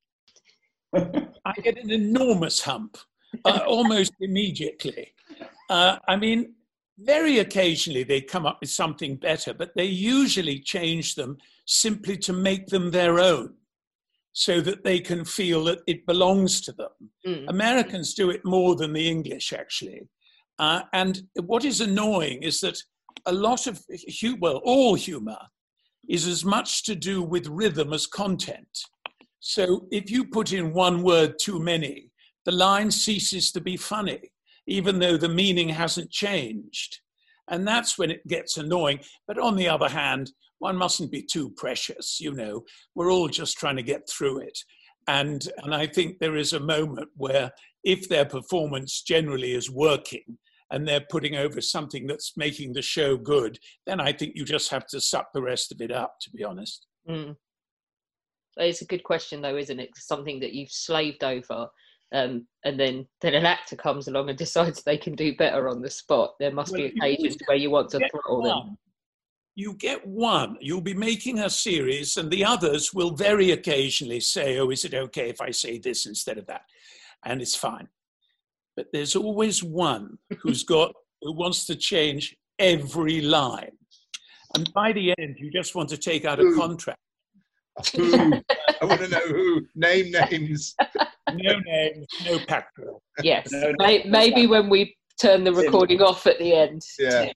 I get an enormous hump, uh, almost immediately. Uh, I mean, very occasionally they come up with something better, but they usually change them simply to make them their own, so that they can feel that it belongs to them. Mm. Americans do it more than the English, actually. Uh, and what is annoying is that a lot of, well, all humour is as much to do with rhythm as content. So if you put in one word too many, the line ceases to be funny, even though the meaning hasn't changed. And that's when it gets annoying. But on the other hand, one mustn't be too precious, you know. We're all just trying to get through it. And, and I think there is a moment where if their performance generally is working and they're putting over something that's making the show good, then I think you just have to suck the rest of it up, to be honest. Mm. It's a good question, though, isn't it? Something that you've slaved over, um, and then, then an actor comes along and decides they can do better on the spot. There must well, be occasions where you want to throttle them. You get one, you'll be making a series, and the others will very occasionally say, oh, is it okay if I say this instead of that? And it's fine. But there's always one who's got, who wants to change every line. And by the end, you just want to take out a contract. Who? I want to know who. Name names. No names, no Patrick. Yes, no, May, no, maybe when we turn the recording off at the end. Yeah.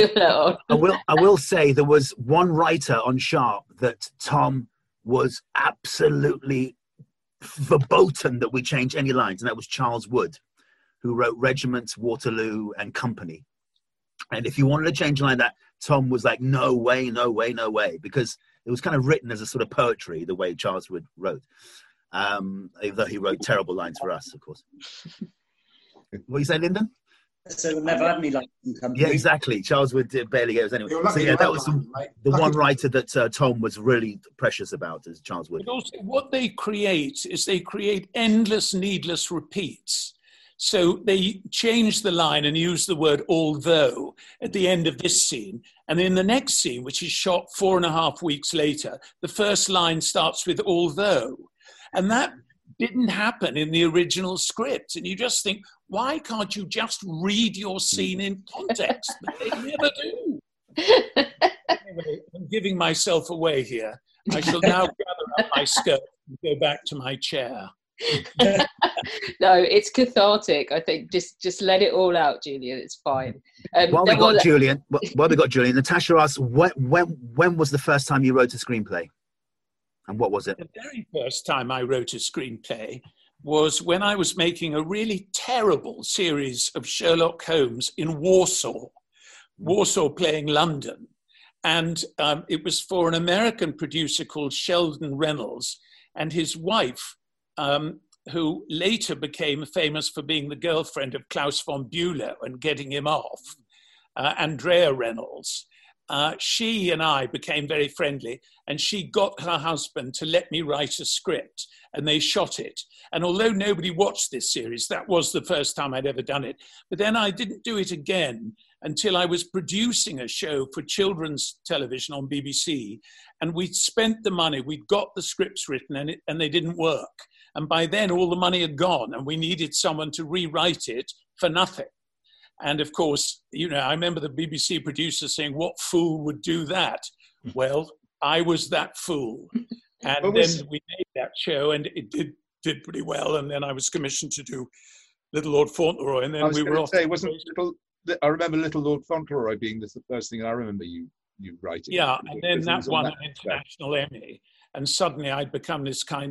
I will. I will say there was one writer on Sharp that Tom was absolutely verboten that we change any lines, and that was Charles Wood, who wrote Regiment, Waterloo, and Company. And if you wanted to change a line, that Tom was like, no way, no way, no way, because it was kind of written as a sort of poetry, the way Charles Wood wrote. Um, even though he wrote terrible lines for us, of course. What you say, Lyndon? So we've never had any lines in Company. Yeah, exactly. Charles Wood barely gave us anyway. So yeah, that was the, the one writer that uh, Tom was really precious about, is Charles Wood. But also, what they create is they create endless, needless repeats. So they change the line and use the word although at the end of this scene. And in the next scene, which is shot four and a half weeks later, the first line starts with although. And that didn't happen in the original script. And you just think, why can't you just read your scene in context? But they never do. Anyway, I'm giving myself away here. I shall now gather up my skirt and go back to my chair. No, it's cathartic. I think just just let it all out, Julian. It's fine. Um, while we got was... Julian, while we got Julian, Natasha asked, when, when when was the first time you wrote a screenplay, and what was it? The very first time I wrote a screenplay was when I was making a really terrible series of Sherlock Holmes in Warsaw, Warsaw playing London, and um, it was for an American producer called Sheldon Reynolds and his wife. Um, who later became famous for being the girlfriend of Klaus von Bülow and getting him off, uh, Andrea Reynolds. Uh, she and I became very friendly, and she got her husband to let me write a script, and they shot it. And although nobody watched this series, that was the first time I'd ever done it. But then I didn't do it again until I was producing a show for children's television on B B C, and we'd spent the money, we'd got the scripts written, and, it, and they didn't work. And by then, all the money had gone, and we needed someone to rewrite it for nothing. And of course, you know, I remember the B B C producer saying, what fool would do that? Well, I was that fool. And was... then we made that show, and it did did pretty well. And then I was commissioned to do Little Lord Fauntleroy, and then I was we were off. Say, wasn't Little, I remember Little Lord Fauntleroy being the first thing I remember you you writing. Yeah, and then that won an international Emmy. And suddenly I'd become this kind of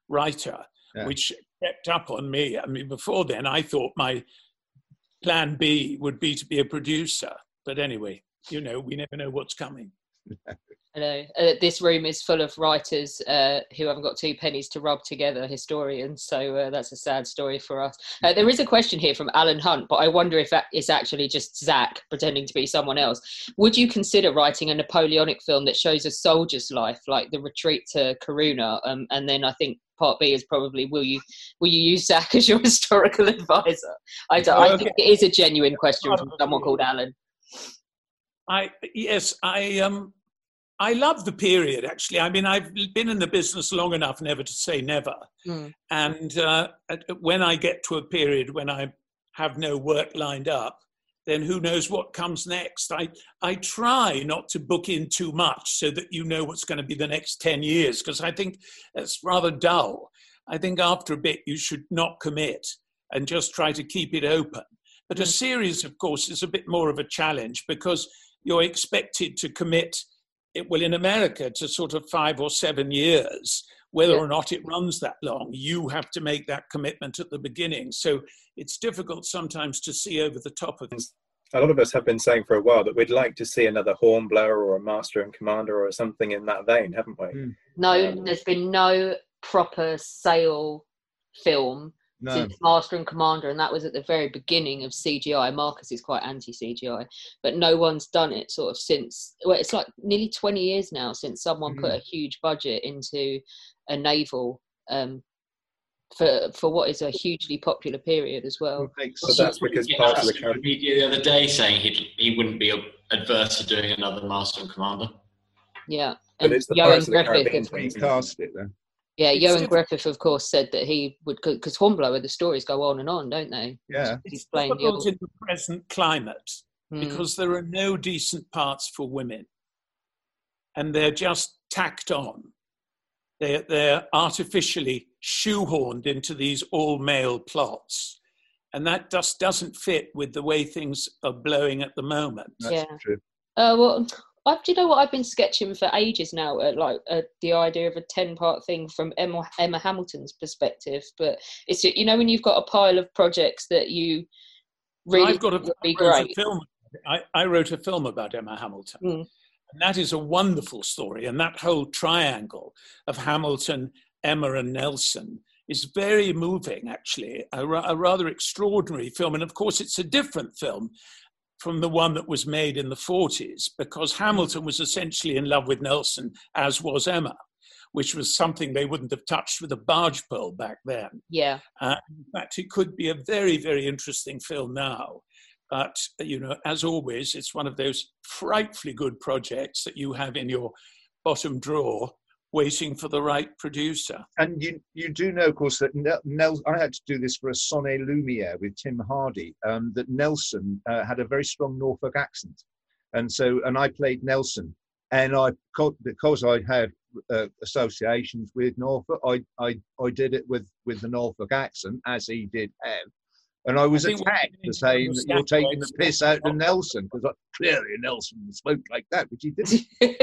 writer, Yeah. which kept up on me. I mean, before then, I thought my plan B would be to be a producer. But anyway, you know, we never know what's coming. I know. Uh, this room is full of writers uh, who haven't got two pennies to rub together, historians. So uh, that's a sad story for us. Uh, there is a question here from Alan Hunt, but I wonder if that is actually just Zach pretending to be someone else. Would you consider writing a Napoleonic film that shows a soldier's life, like The Retreat to Corunna? Um, and then I think part B is probably, will you will you use Zach as your historical advisor? I, don't, I think it is a genuine question from someone called Alan. I yes, I um. I love the period, actually. I mean, I've been in the business long enough never to say never. Mm. And uh, when I get to a period when I have no work lined up, then who knows what comes next. I, I try not to book in too much so that you know what's going to be the next ten years, because I think that's rather dull. I think after a bit you should not commit and just try to keep it open. But mm. a series, of course, is a bit more of a challenge because you're expected to commit it will in America to sort of five or seven years, whether yeah. or not it runs that long. You have to make that commitment at the beginning. So it's difficult sometimes to see over the top of this. A lot of us have been saying for a while that we'd like to see another Hornblower or a Master and Commander or something in that vein, haven't we? Mm. No, um, there's been no proper sale film no. since Master and Commander, and that was at the very beginning of C G I. Marcus is quite anti-C G I, but no one's done it sort of since, well, it's like nearly twenty years now since someone mm-hmm. put a huge budget into a naval um, for for what is a hugely popular period as well. So that's because part of the country the other day saying he he wouldn't be adverse to doing another Master and Commander. Yeah, but it's the Pirates of the Caribbean cast it then. Yeah, Johan Griffith, of course, said that he would, because Hornblower, the stories go on and on, don't they? Yeah. It's difficult in the present climate mm. because there are no decent parts for women. And they're just tacked on. They're, they're artificially shoehorned into these all-male plots. And that just doesn't fit with the way things are blowing at the moment. That's yeah. true. Uh, well... I've, do you know what I've been sketching for ages now? Uh, like uh, the idea of a ten-part thing from Emma, Emma Hamilton's perspective, but it's you know when you've got a pile of projects that you really I've got a, would be I wrote great. A film. I, I wrote a film about Emma Hamilton, mm. and that is a wonderful story. And that whole triangle of Hamilton, Emma, and Nelson is very moving. Actually, a, a rather extraordinary film, and of course, it's a different film from the one that was made in the forties, because Hamilton was essentially in love with Nelson, as was Emma, which was something they wouldn't have touched with a barge pole back then. Yeah. Uh, in fact, it could be a very, very interesting film now. But, you know, as always, it's one of those frightfully good projects that you have in your bottom drawer, waiting for the right producer. And you you do know, of course, that Nel- I had to do this for a Sonnet Lumiere with Tim Hardy, um, that Nelson uh, had a very strong Norfolk accent. And so, and I played Nelson. And I, because I had uh, associations with Norfolk, I, I I did it with, with the Norfolk accent, as he did have. And I was I attacked for saying that you're taking the piss out of Nelson, because clearly Nelson spoke like that, which he didn't.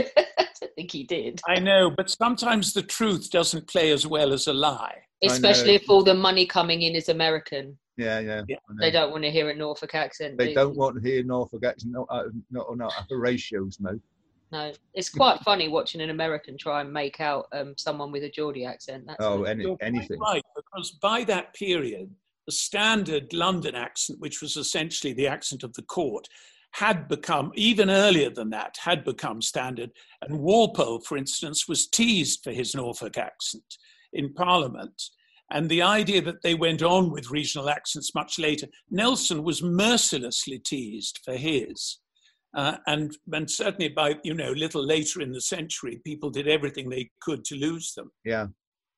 I think he did. I know, but sometimes the truth doesn't play as well as a lie. Especially if all the money coming in is American. Yeah, yeah. yeah. They don't want to hear a Norfolk accent. They do don't want to hear Norfolk accent, not uh, not, not Horatios, no. No, it's quite funny watching an American try and make out um, someone with a Geordie accent. That's oh, any, anything. Right, because by that period, the standard London accent, which was essentially the accent of the court, had become, even earlier than that, had become standard. And Walpole, for instance, was teased for his Norfolk accent in Parliament. And the idea that they went on with regional accents much later, Nelson was mercilessly teased for his. Uh, and, and certainly by, you know, a little later in the century, people did everything they could to lose them. Yeah.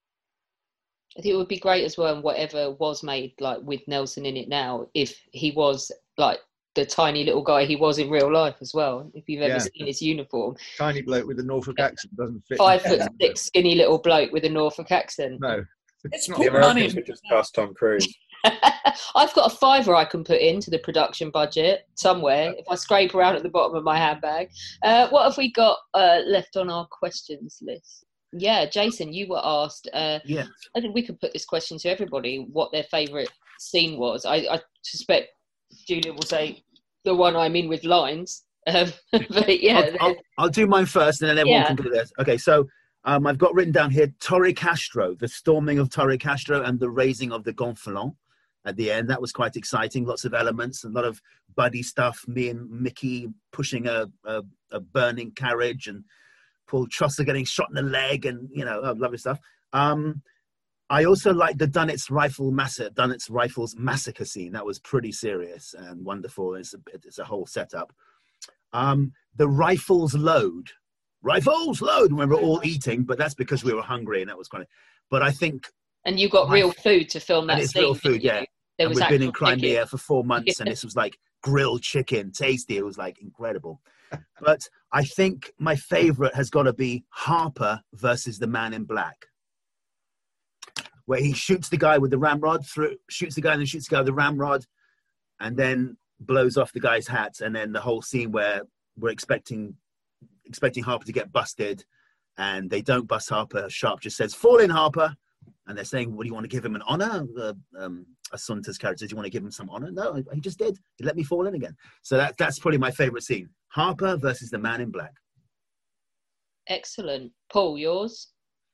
I think it would be great as well, whatever was made, like with Nelson in it now, if he was like the tiny little guy he was in real life as well. If you've ever yeah. seen his uniform. Tiny bloke with a Norfolk accent doesn't fit. Five foot six, skinny little bloke with a Norfolk accent. No. It's not the Americans would just cast Tom Cruise. I've got a fiver I can put into the production budget somewhere if I scrape around at the bottom of my handbag. Uh, what have we got uh, left on our questions list? Yeah, Jason, you were asked. Uh, yeah, I think we could put this question to everybody: what their favourite scene was. I, I suspect Julia will say the one I'm in with lines. Um, but yeah, I'll, I'll, I'll do mine first, and then everyone Yeah. can do theirs. Okay, so um, I've got written down here Torre Castro, the storming of Torre Castro, and the raising of the Gonfalon at the end. That was quite exciting. Lots of elements, a lot of buddy stuff. Me and Mickey pushing a, a, a burning carriage, and Paul Chaucer getting shot in the leg, and you know, oh, lovely stuff. Um, I also like the Dunitz rifle massacre, Dunitz rifles massacre scene. That was pretty serious and wonderful. It's a, it's a whole setup. Um, the rifles load, rifles load. When we were all eating, but that's because we were hungry, and that was kind of. But I think, and you got my- real food to film that and it's scene. real food, didn't you? yeah. There And was we've been in actual Crimea chicken. for four months, and Yeah. this was like grilled chicken, tasty. It was like incredible. But I think my favorite has got to be Harper versus the Man in Black, where he shoots the guy with the ramrod through, shoots the guy and then shoots the guy with the ramrod, and then blows off the guy's hat. And then the whole scene where we're expecting expecting Harper to get busted, and they don't bust Harper. Sharp just says, "Fall in, Harper." And they're saying, "What do you want to give him an honor?" Uh, um, Asunta's character, "Do you want to give him some honor?" No, he just did. He let me fall in again. So that that's probably my favorite scene: Harper versus the Man in Black. Excellent. Paul, yours?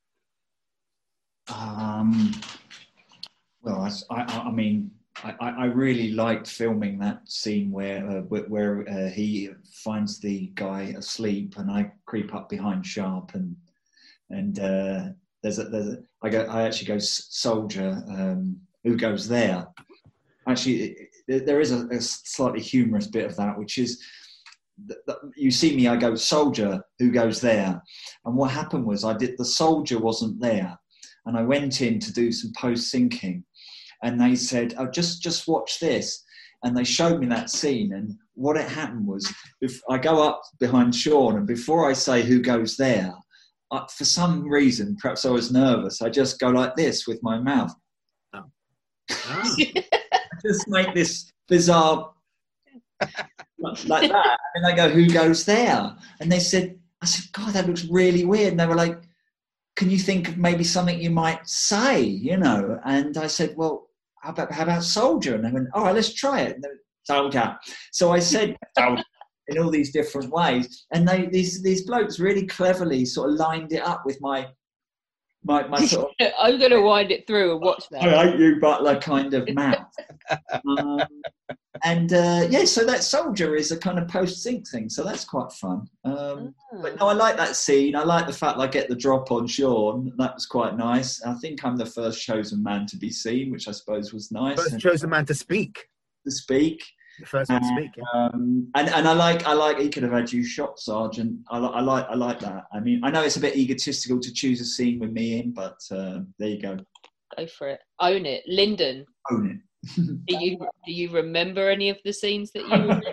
Um, well, I, I, I mean, I, I really liked filming that scene where uh, where, where uh, he finds the guy asleep, and I creep up behind Sharp, and and uh, there's a there's a, I go I actually go soldier. Um, who goes there? Actually, it, there is a, a slightly humorous bit of that, which is. You see me, I go, soldier, who goes there? And what happened was I did, the soldier wasn't there. And I went in to do some post syncing, and they said, oh, just, just watch this. And they showed me that scene. And what had happened was, if I go up behind Sean, and before I say who goes there, I, for some reason, perhaps I was nervous, I just go like this with my mouth. Oh. Oh. Just make this bizarre like that, and I go, who goes there? And they said, I said, God, that looks really weird. And they were like, can you think of maybe something you might say, you know? And I said, well, how about, how about soldier? And they went, all right, let's try it. And they went, soldier. So I said soldier in all these different ways, and they these these blokes really cleverly sort of lined it up with my my, my sort of I'm going to wind it through and watch that. I hate you, Butler kind of mouth. um, and uh, yeah, so that soldier is a kind of post-sync thing, so that's quite fun. Um, Ah. But no, I like that scene. I like the fact that I get the drop on Sean. That was quite nice. I think I'm the first chosen man to be seen, which I suppose was nice. First and chosen man to speak. to speak. The first one to speak. Yeah. Um, and and I like I like he could have had you shot, Sergeant. I, li- I like I like that. I mean, I know it's a bit egotistical to choose a scene with me in, but uh, there you go. Go for it. Own it. Lyndon, Own it. do you do you remember any of the scenes that you were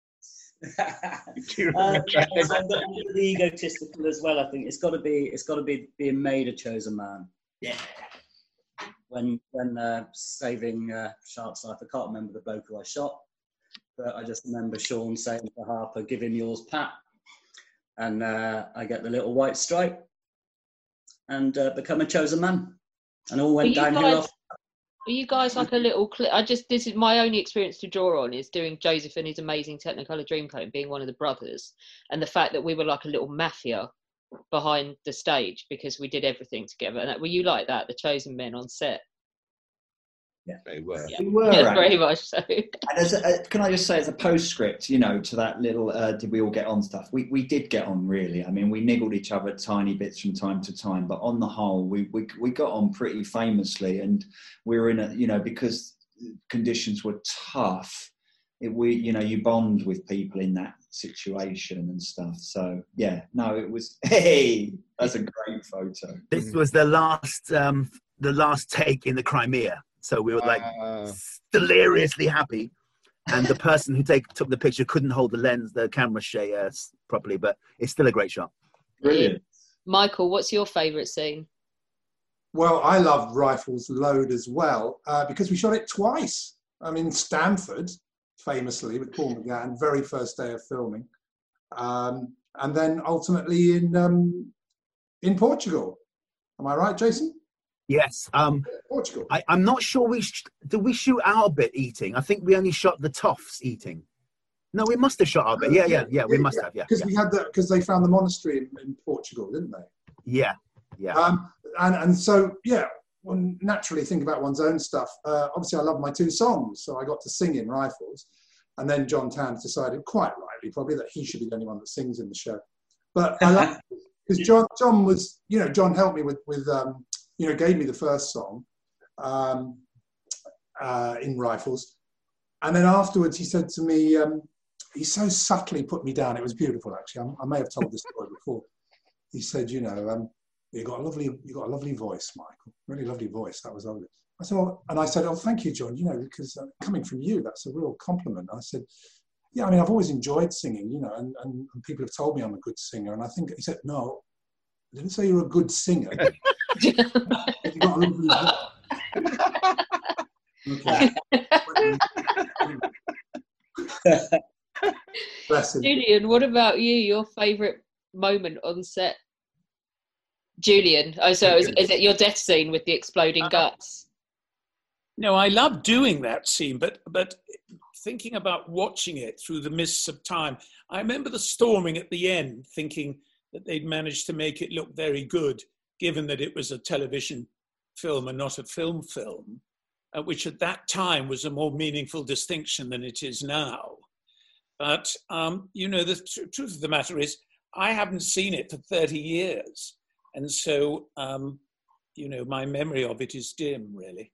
in? Uh, yeah, so I'm going to be egotistical as well. I think it's got to be it's got to be being made a chosen man. Yeah. When when uh, saving uh, Sharp's life, I can't remember the bloke who I shot, but I just remember Sean saying to Harper, "Give him yours, Pat," and uh, I get the little white stripe and uh, become a chosen man, and all went Were you downhill. guys- Off. Were you guys like a little clip? I just, this is my only experience to draw on is doing Joseph and his amazing Technicolor Dreamcoat, being one of the brothers, and the fact that we were like a little mafia behind the stage because we did everything together. And that, were you like that, the chosen men on set? They were. Yeah, We were, yeah, very actually. much so. And as a, uh, can I just say, as a postscript, you know, to that little uh, did we all get on stuff, we, we did get on, really. I mean, we niggled each other tiny bits from time to time, but on the whole, we, we, we got on pretty famously, and we were in a, you know, because conditions were tough, it, we, you know, you bond with people in that situation and stuff. So, yeah, no, it was, hey, that's a great photo. This was the last um, the last take in the Crimea. So we were like Uh, deliriously happy, and the person who take, took the picture couldn't hold the lens, the camera sh- uh, properly, but it's still a great shot. Brilliant. Michael, what's your favourite scene? Well, I loved Rifles Load as well uh, because we shot it twice. I mean, Stamford, famously, with Paul McGann, very first day of filming. Um, and then ultimately in um, in Portugal. Am I right, Jason? Yes. Um, Portugal. I, I'm not sure we sh- did we shoot our bit eating. I think we only shot the toffs eating. No, we must have shot our bit. Yeah, yeah, yeah. We must have. Yeah, because yeah. we had that because they found the monastery in, in Portugal, didn't they? Yeah, yeah. Um, and and so yeah, one naturally think about one's own stuff. Uh, obviously, I love my two songs, so I got to sing in Rifles, and then John Towns decided, quite rightly probably, that he should be the only one that sings in the show. But I love because John John was, you know, John helped me with with um, you know, gave me the first song um, uh, in Rifles, and then afterwards he said to me. Um, He so subtly put me down. It was beautiful, actually. I, I may have told this story before. He said, "You know, um, you got a lovely, you got a lovely voice, Michael. Really lovely voice. That was lovely." I said, well, and I said, "Oh, thank you, John. You know, because uh, coming from you, that's a real compliment." I said, "Yeah, I mean, I've always enjoyed singing, you know, and, and, and people have told me I'm a good singer." And I think he said, "No, I didn't say you're a good singer. You got a lovely voice." Okay. Julian, what about you? Your favourite moment on set? Julian, oh, so is, is it your death scene with the exploding guts? No, I love doing that scene, but but thinking about watching it through the mists of time, I remember the storming at the end, thinking that they'd managed to make it look very good, given that it was a television film and not a film film, uh, which at that time was a more meaningful distinction than it is now. But, um, you know, the tr- truth of the matter is, I haven't seen it for thirty years. And so, um, you know, my memory of it is dim, really.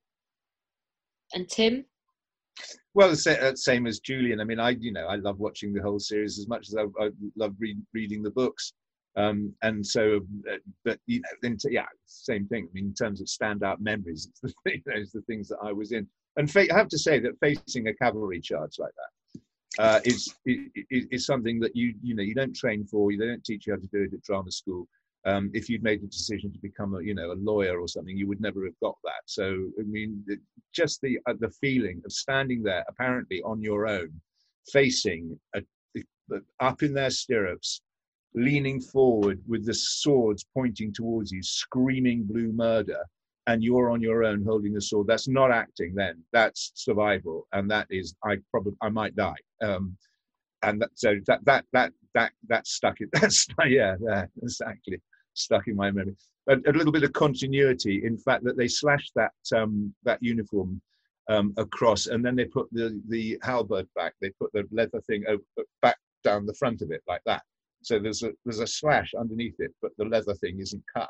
And Tim? Well, the same, same as Julian. I mean, I, you know, I love watching the whole series as much as I, I love read, reading the books. Um, and so, uh, but, you know, into, yeah, same thing. I mean, in terms of standout memories, it's the, thing, it's the things that I was in. And fa- I have to say that facing a cavalry charge like that, Uh, is, is is something that you you know you don't train for. You they don't teach you how to do it at drama school. Um, if you'd made the decision to become a you know a lawyer or something, you would never have got that. So I mean, it, just the uh, the feeling of standing there, apparently on your own, facing a, a, up in their stirrups, leaning forward with the swords pointing towards you, screaming blue murder, and you're on your own holding the sword. That's not acting then, that's survival. And that is, I probably, I might die. Um, and that, so that, that, that, that, that stuck it, that's, yeah, yeah, exactly, stuck in my memory. But a little bit of continuity, in fact, that they slashed that, um, that uniform um, across, and then they put the, the halberd back, they put the leather thing over, back down the front of it like that. So there's a, there's a slash underneath it, but the leather thing isn't cut.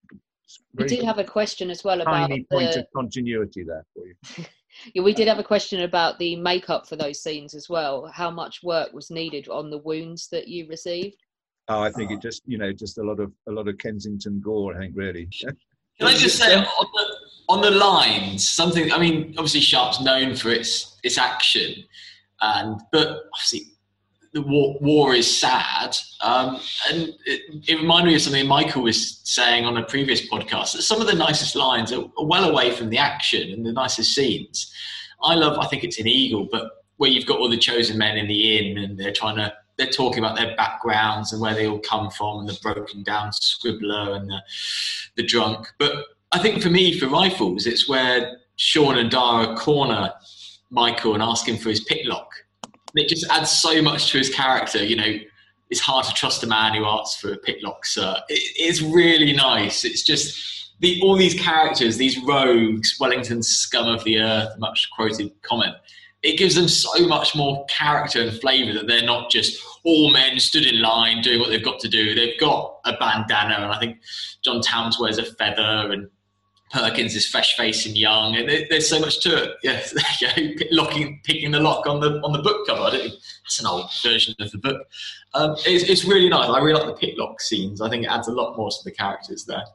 We did have a question as well about tiny point the... of continuity there for you. Yeah, we did have a question about the makeup for those scenes as well. How much work was needed on the wounds that you received? Oh, I think oh. it just, you know, just a lot of a lot of Kensington gore, I think, really. Can I just say on the, on the lines, something, I mean, obviously Sharpe's known for its its action, and but obviously the war, war is sad, um, and it, it reminded me of something Michael was saying on a previous podcast, that some of the nicest lines are well away from the action and the nicest scenes. I love, I think it's in Eagle, but where you've got all the chosen men in the inn and they're trying to, they're talking about their backgrounds and where they all come from, and the broken down scribbler and the, the drunk. But I think for me, for Rifles, it's where Sean and Dara corner Michael and ask him for his picklock. It just adds so much to his character. You know, it's hard to trust a man who asks for a picklock, sir. It, it's really nice. It's just the, all these characters, these rogues, Wellington's scum of the earth, much quoted comment. It gives them so much more character and flavour that they're not just all men stood in line doing what they've got to do. They've got a bandana, and I think John Towns wears a feather, and Perkins is fresh faced and young, and it, there's so much to it. Yeah, you know, locking, picking the lock on the on the book cover. I don't think, that's an old version of the book. Um, it's, it's really nice. I really like the picklock scenes. I think it adds a lot more to the characters there.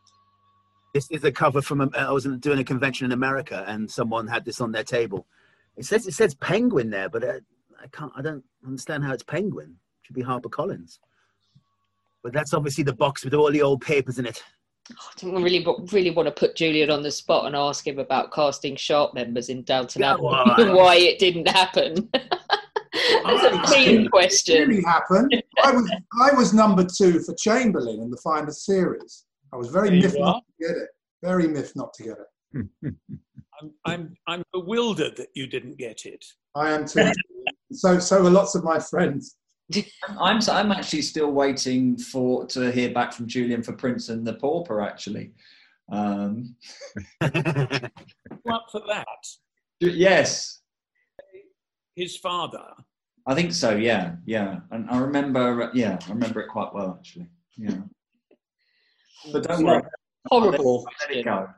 This is a cover from. A, I was doing a convention in America, and someone had this on their table. It says it says Penguin there, but uh, I can't. I don't understand how it's Penguin. It should be HarperCollins. But that's obviously the box with all the old papers in it. I don't really, really want to put Julian on the spot and ask him about casting Sharpe members in Downton Abbey, yeah, well, why it didn't happen. That's a mean question. Really happened. I was I was number two for Chamberlain in the final series. I was very miffed not to get it. Very miffed not to get it. I'm, I'm, I'm bewildered that you didn't get it. I am too. so, so are lots of my friends. I'm, I'm actually still waiting for to hear back from Julian for Prince and the Pauper. Actually, um. Up for that? Yes. His father. I think so. Yeah, yeah. And I remember. Yeah, I remember it quite well, actually. Yeah. But don't worry. Horrible. Let it go.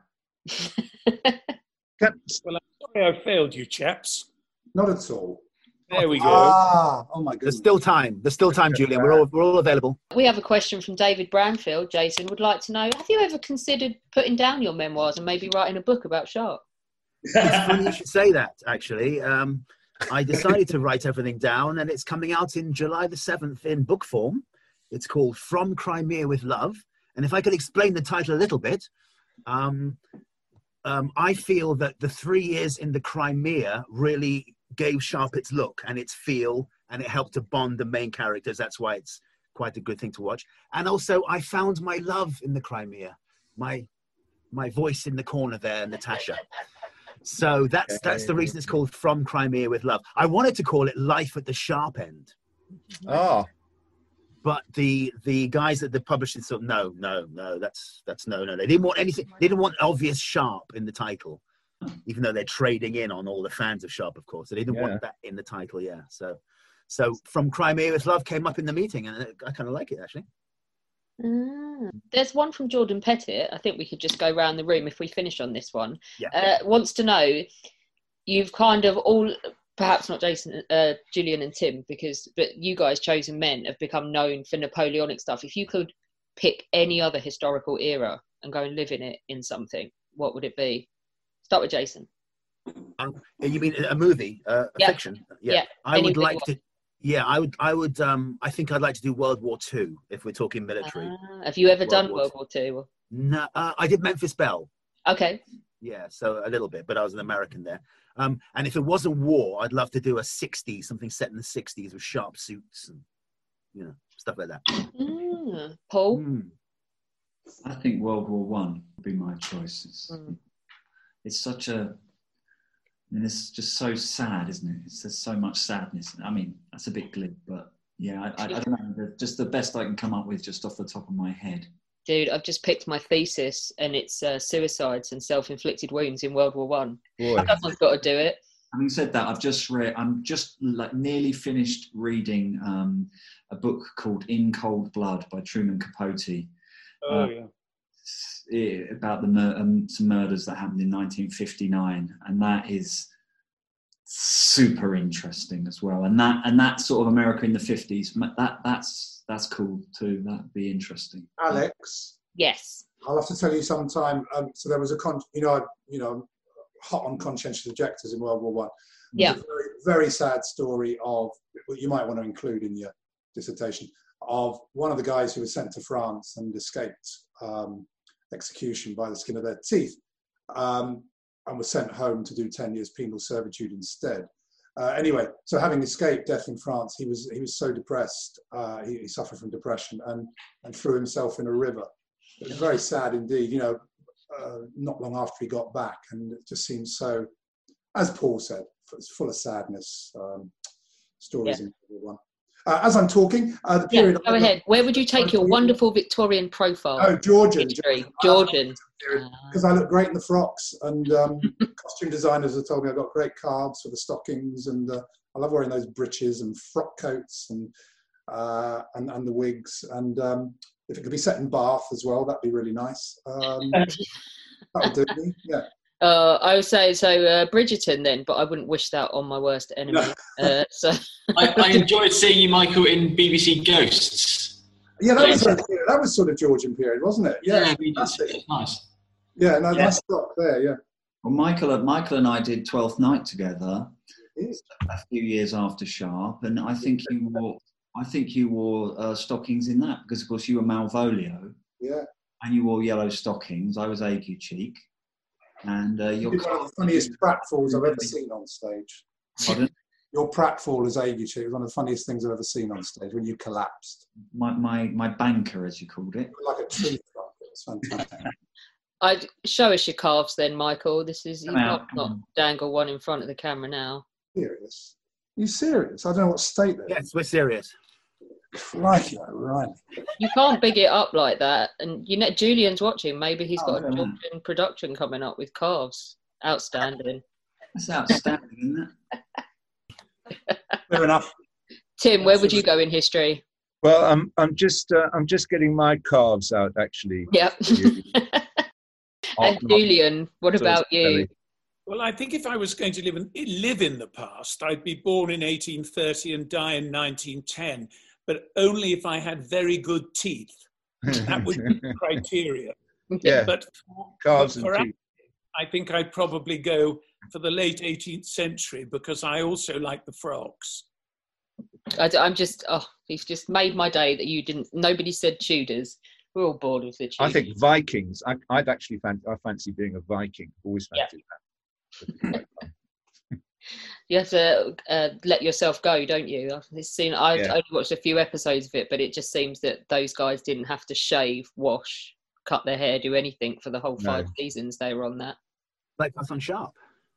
Well, I'm sorry I failed you, chaps. Not at all. There we go. Ah, oh my goodness. There's still time. There's still time, Julian. We're all we're all available. We have a question from David Branfield. Jason would like to know: have you ever considered putting down your memoirs and maybe writing a book about Sharp? It's funny you should say that. Actually, um, I decided to write everything down, and it's coming out in July the seventh in book form. It's called From Crimea with Love, and if I could explain the title a little bit. Um, um, I feel that the three years in the Crimea really gave Sharp its look and its feel, and it helped to bond the main characters. That's why it's quite a good thing to watch. And also, I found my love in the Crimea, my my voice in the corner there, Natasha. So that's that's the reason it's called From Crimea with Love. I wanted to call it Life at the Sharp End. Oh. But the the guys at the publishing said, no, no, no, that's that's no, no. They didn't want anything. They didn't want obvious Sharp in the title, even though they're trading in on all the fans of Sharp, of course. So they didn't yeah. want that in the title, yeah. So, so From Crimea with Love came up in the meeting, and I kind of like it, actually. Mm. There's one from Jordan Pettit. I think we could just go around the room if we finish on this one. Yeah. Uh, wants to know, you've kind of all... perhaps not Jason, uh, Julian and Tim, because but you guys, chosen men, have become known for Napoleonic stuff. If you could pick any other historical era and go and live in it in something, what would it be? Start with Jason. Um, you mean a movie, uh, a yeah. fiction? Yeah. yeah. I any would like one. to. Yeah, I would. I would. Um, I think I'd like to do World War Two if we're talking military. Uh, have you ever World done War World War Two? No, uh, I did Memphis Belle. Okay. Yeah, so a little bit, but I was an American there. Um, and if it wasn't war, I'd love to do a sixties, something set in the sixties with sharp suits and, you know, stuff like that. Mm. Paul? Mm. I think World War One would be my choice. It's, mm. it's such a, I mean, it's just so sad, isn't it? It's, there's so much sadness. I mean, that's a bit glib, but yeah, I, I, I don't know, just the best I can come up with just off the top of my head. Dude, I've just picked my thesis, and it's uh, suicides and self-inflicted wounds in World War One. Someone's got to do it. Having said that, I've just read. I'm just like nearly finished reading um, a book called In Cold Blood by Truman Capote. Oh uh, yeah. About the mur- um, some murders that happened in nineteen fifty-nine, and that is super interesting as well. And that and that sort of America in the fifties. That that's. That's cool too. That'd be interesting. Alex. Yes. I'll have to tell you sometime. Um, so there was a con. You know, I, you know, hot on conscientious objectors in World War One. Yeah. A very, very sad story of what you might want to include in your dissertation of one of the guys who was sent to France and escaped um, execution by the skin of their teeth, um, and was sent home to do ten years penal servitude instead. Uh, anyway, so having escaped death in France, he was he was so depressed. Uh, he, he suffered from depression and and threw himself in a river. It was very sad indeed. You know, uh, not long after he got back, and it just seems so, as Paul said, it's full of sadness. Um, stories yeah. in World War One. Uh, as I'm talking, uh, the period. Yeah, go ahead. Where would you take your wonderful Victorian profile? Oh, Georgian. History. Georgian. Because I look great in the frocks, and um, costume designers have told me I've got great cards for the stockings, and uh, I love wearing those breeches and frock coats and uh, and, and the wigs. And um, if it could be set in Bath as well, that'd be really nice. Um, that would do me. Yeah. Uh, I would say so, uh, Bridgerton then, but I wouldn't wish that on my worst enemy. uh, so I, I enjoyed seeing you, Michael, in B B C Ghosts. Yeah, that was, a, that was sort of Georgian period, wasn't it? Yeah, yeah fantastic. Nice. Yeah, no, yeah. nice stock there. Yeah. Well, Michael, Michael and I did Twelfth Night together a few years after Sharp, and I think you wore, I think you wore uh, stockings in that because, of course, you were Malvolio. Yeah. And you wore yellow stockings. I was Ague Cheek. And uh, you're one of the funniest pratfalls I've ever seen on stage. Pardon? Your pratfall has aged you too. It was one of the funniest things I've ever seen on stage when you collapsed. My my my banker, as you called it. Like a tree trunk. It was fantastic. I'd show us your calves then, Michael. This is you Come out, not, come not on. dangle one in front of the camera now. Serious? Are you serious? I don't know what state they're in. Yes, we're serious. Crikey, right. You can't big it up like that. And you know, Julian's watching. Maybe he's Oh, got I a don't job know. in production coming up with calves. Outstanding. That's outstanding, isn't it? Fair enough. Tim, where would you go in history? Well, I'm I'm just uh, I'm just getting my calves out actually. Yep. And Julian, what about you? Well, I think if I was going to live in, live in the past, I'd be born in eighteen thirty and die in nineteen ten, but only if I had very good teeth. That would be the criteria. Yeah, But for, calves but for and teeth. I think I'd probably go for the late eighteenth century because I also like the frogs. I, am just, oh, you've just made my day that you didn't, nobody said Tudors. We're all bored with the Tudors. I think Vikings. I, I'd actually fancy, I fancy being a Viking. Always fancied that. You have to uh, let yourself go, don't you? I've seen, I've Yeah. only watched a few episodes of it, but it just seems that those guys didn't have to shave, wash, cut their hair, do anything for the whole five No. seasons they were on that. Like us on Sharp.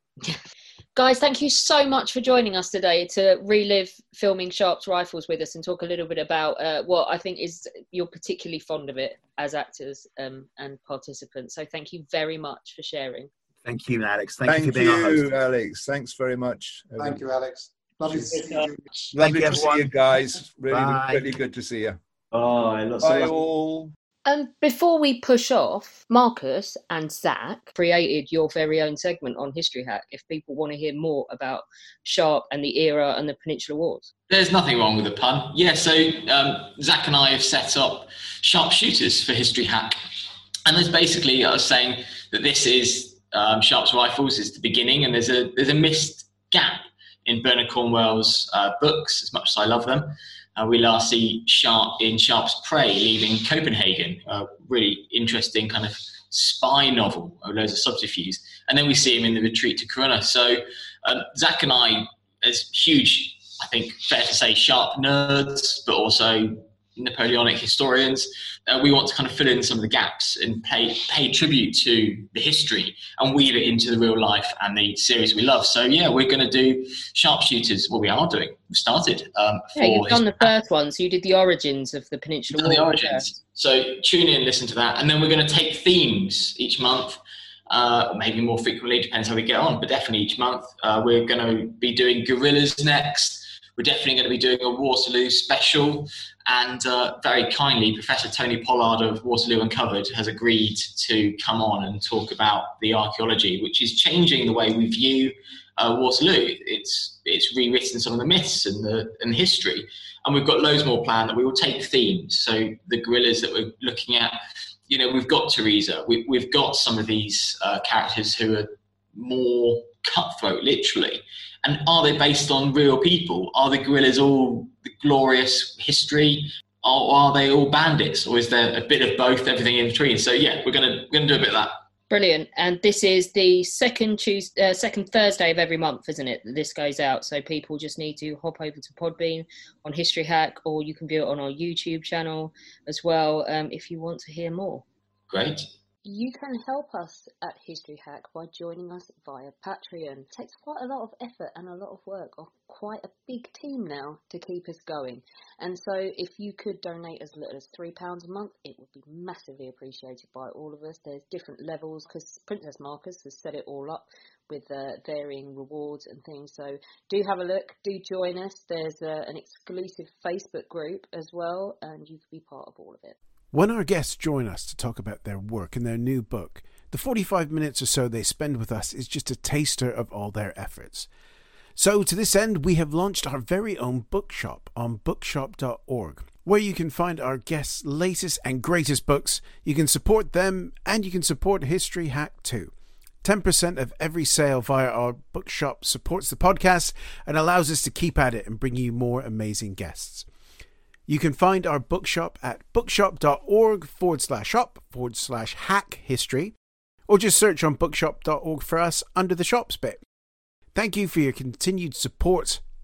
Guys, thank you so much for joining us today to relive filming Sharp's Rifles with us and talk a little bit about uh, what I think is you're particularly fond of it as actors um, and participants. So thank you very much for sharing. Thank you, Alex. Thank, Thank you for being our host. you, Alex. Thanks very much. Thank you, Alex. Lovely to see you. Lovely Thank you, to see everyone. you guys. Really, Bye. really good to see you. Bye. Lots Bye of love. all. Um, before we push off, Marcus and Zach created your very own segment on History Hack if people want to hear more about Sharp and the era and the Peninsular Wars. There's nothing wrong with the pun. Yeah, so um, Zach and I have set up Sharpshooters for History Hack. And there's basically, I was saying that this is um, Sharp's Rifles is the beginning, and there's a there's a missed gap in Bernard Cornwell's uh, books, as much as I love them. Uh, we last see Sharp in Sharp's Prey leaving Copenhagen, a really interesting kind of spy novel with loads of subterfuge. And then we see him in The Retreat to Corunna. So um, Zach and I, as huge, I think, fair to say, Sharp nerds, but also Napoleonic historians, uh, we want to kind of fill in some of the gaps and pay, pay tribute to the history and weave it into the real life and the series we love. So yeah, we're going to do Sharpshooters. Well, we are doing. We've started. Um, Yeah, you've done the first one, so you did the origins of the Peninsular done War. the origins. So tune in, listen to that, and then we're going to take themes each month, uh, or maybe more frequently, depends how we get on. But definitely each month, uh, we're going to be doing guerrillas next. We're definitely going to be doing a Waterloo special, and uh, very kindly, Professor Tony Pollard of Waterloo Uncovered has agreed to come on and talk about the archaeology, which is changing the way we view uh, Waterloo. It's it's rewritten some of the myths and the and history, and we've got loads more planned that we will take themes. So the guerrillas that we're looking at, you know, we've got Teresa, we, we've got some of these uh, characters who are more cutthroat, literally. And are they based on real people? Are the guerrillas all the glorious history, or are they all bandits? Or is there a bit of both, everything in between? So yeah, we're gonna we're gonna do a bit of that. Brilliant. And this is the second Tuesday, uh, second Thursday of every month, isn't it, that this goes out? So people just need to hop over to Podbean on History Hack, or you can view it on our YouTube channel as well um, if you want to hear more. Great. You can help us at History Hack by joining us via Patreon. It takes quite a lot of effort and a lot of work of quite a big team now to keep us going. And so if you could donate as little as three pounds a month, it would be massively appreciated by all of us. There's different levels because Princess Marcus has set it all up with uh, varying rewards and things. So do have a look, do join us. There's uh, an exclusive Facebook group as well, and you can be part of all of it. When our guests join us to talk about their work and their new book, the forty-five minutes or so they spend with us is just a taster of all their efforts. So to this end, we have launched our very own bookshop on bookshop dot org, where you can find our guests' latest and greatest books. You can support them, and you can support History Hack too. ten percent of every sale via our bookshop supports the podcast and allows us to keep at it and bring you more amazing guests. You can find our bookshop at bookshop dot org forward slash shop forward slash hack history, or just search on bookshop dot org for us under the shops bit. Thank you for your continued support,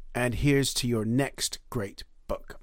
And here's to your next great book.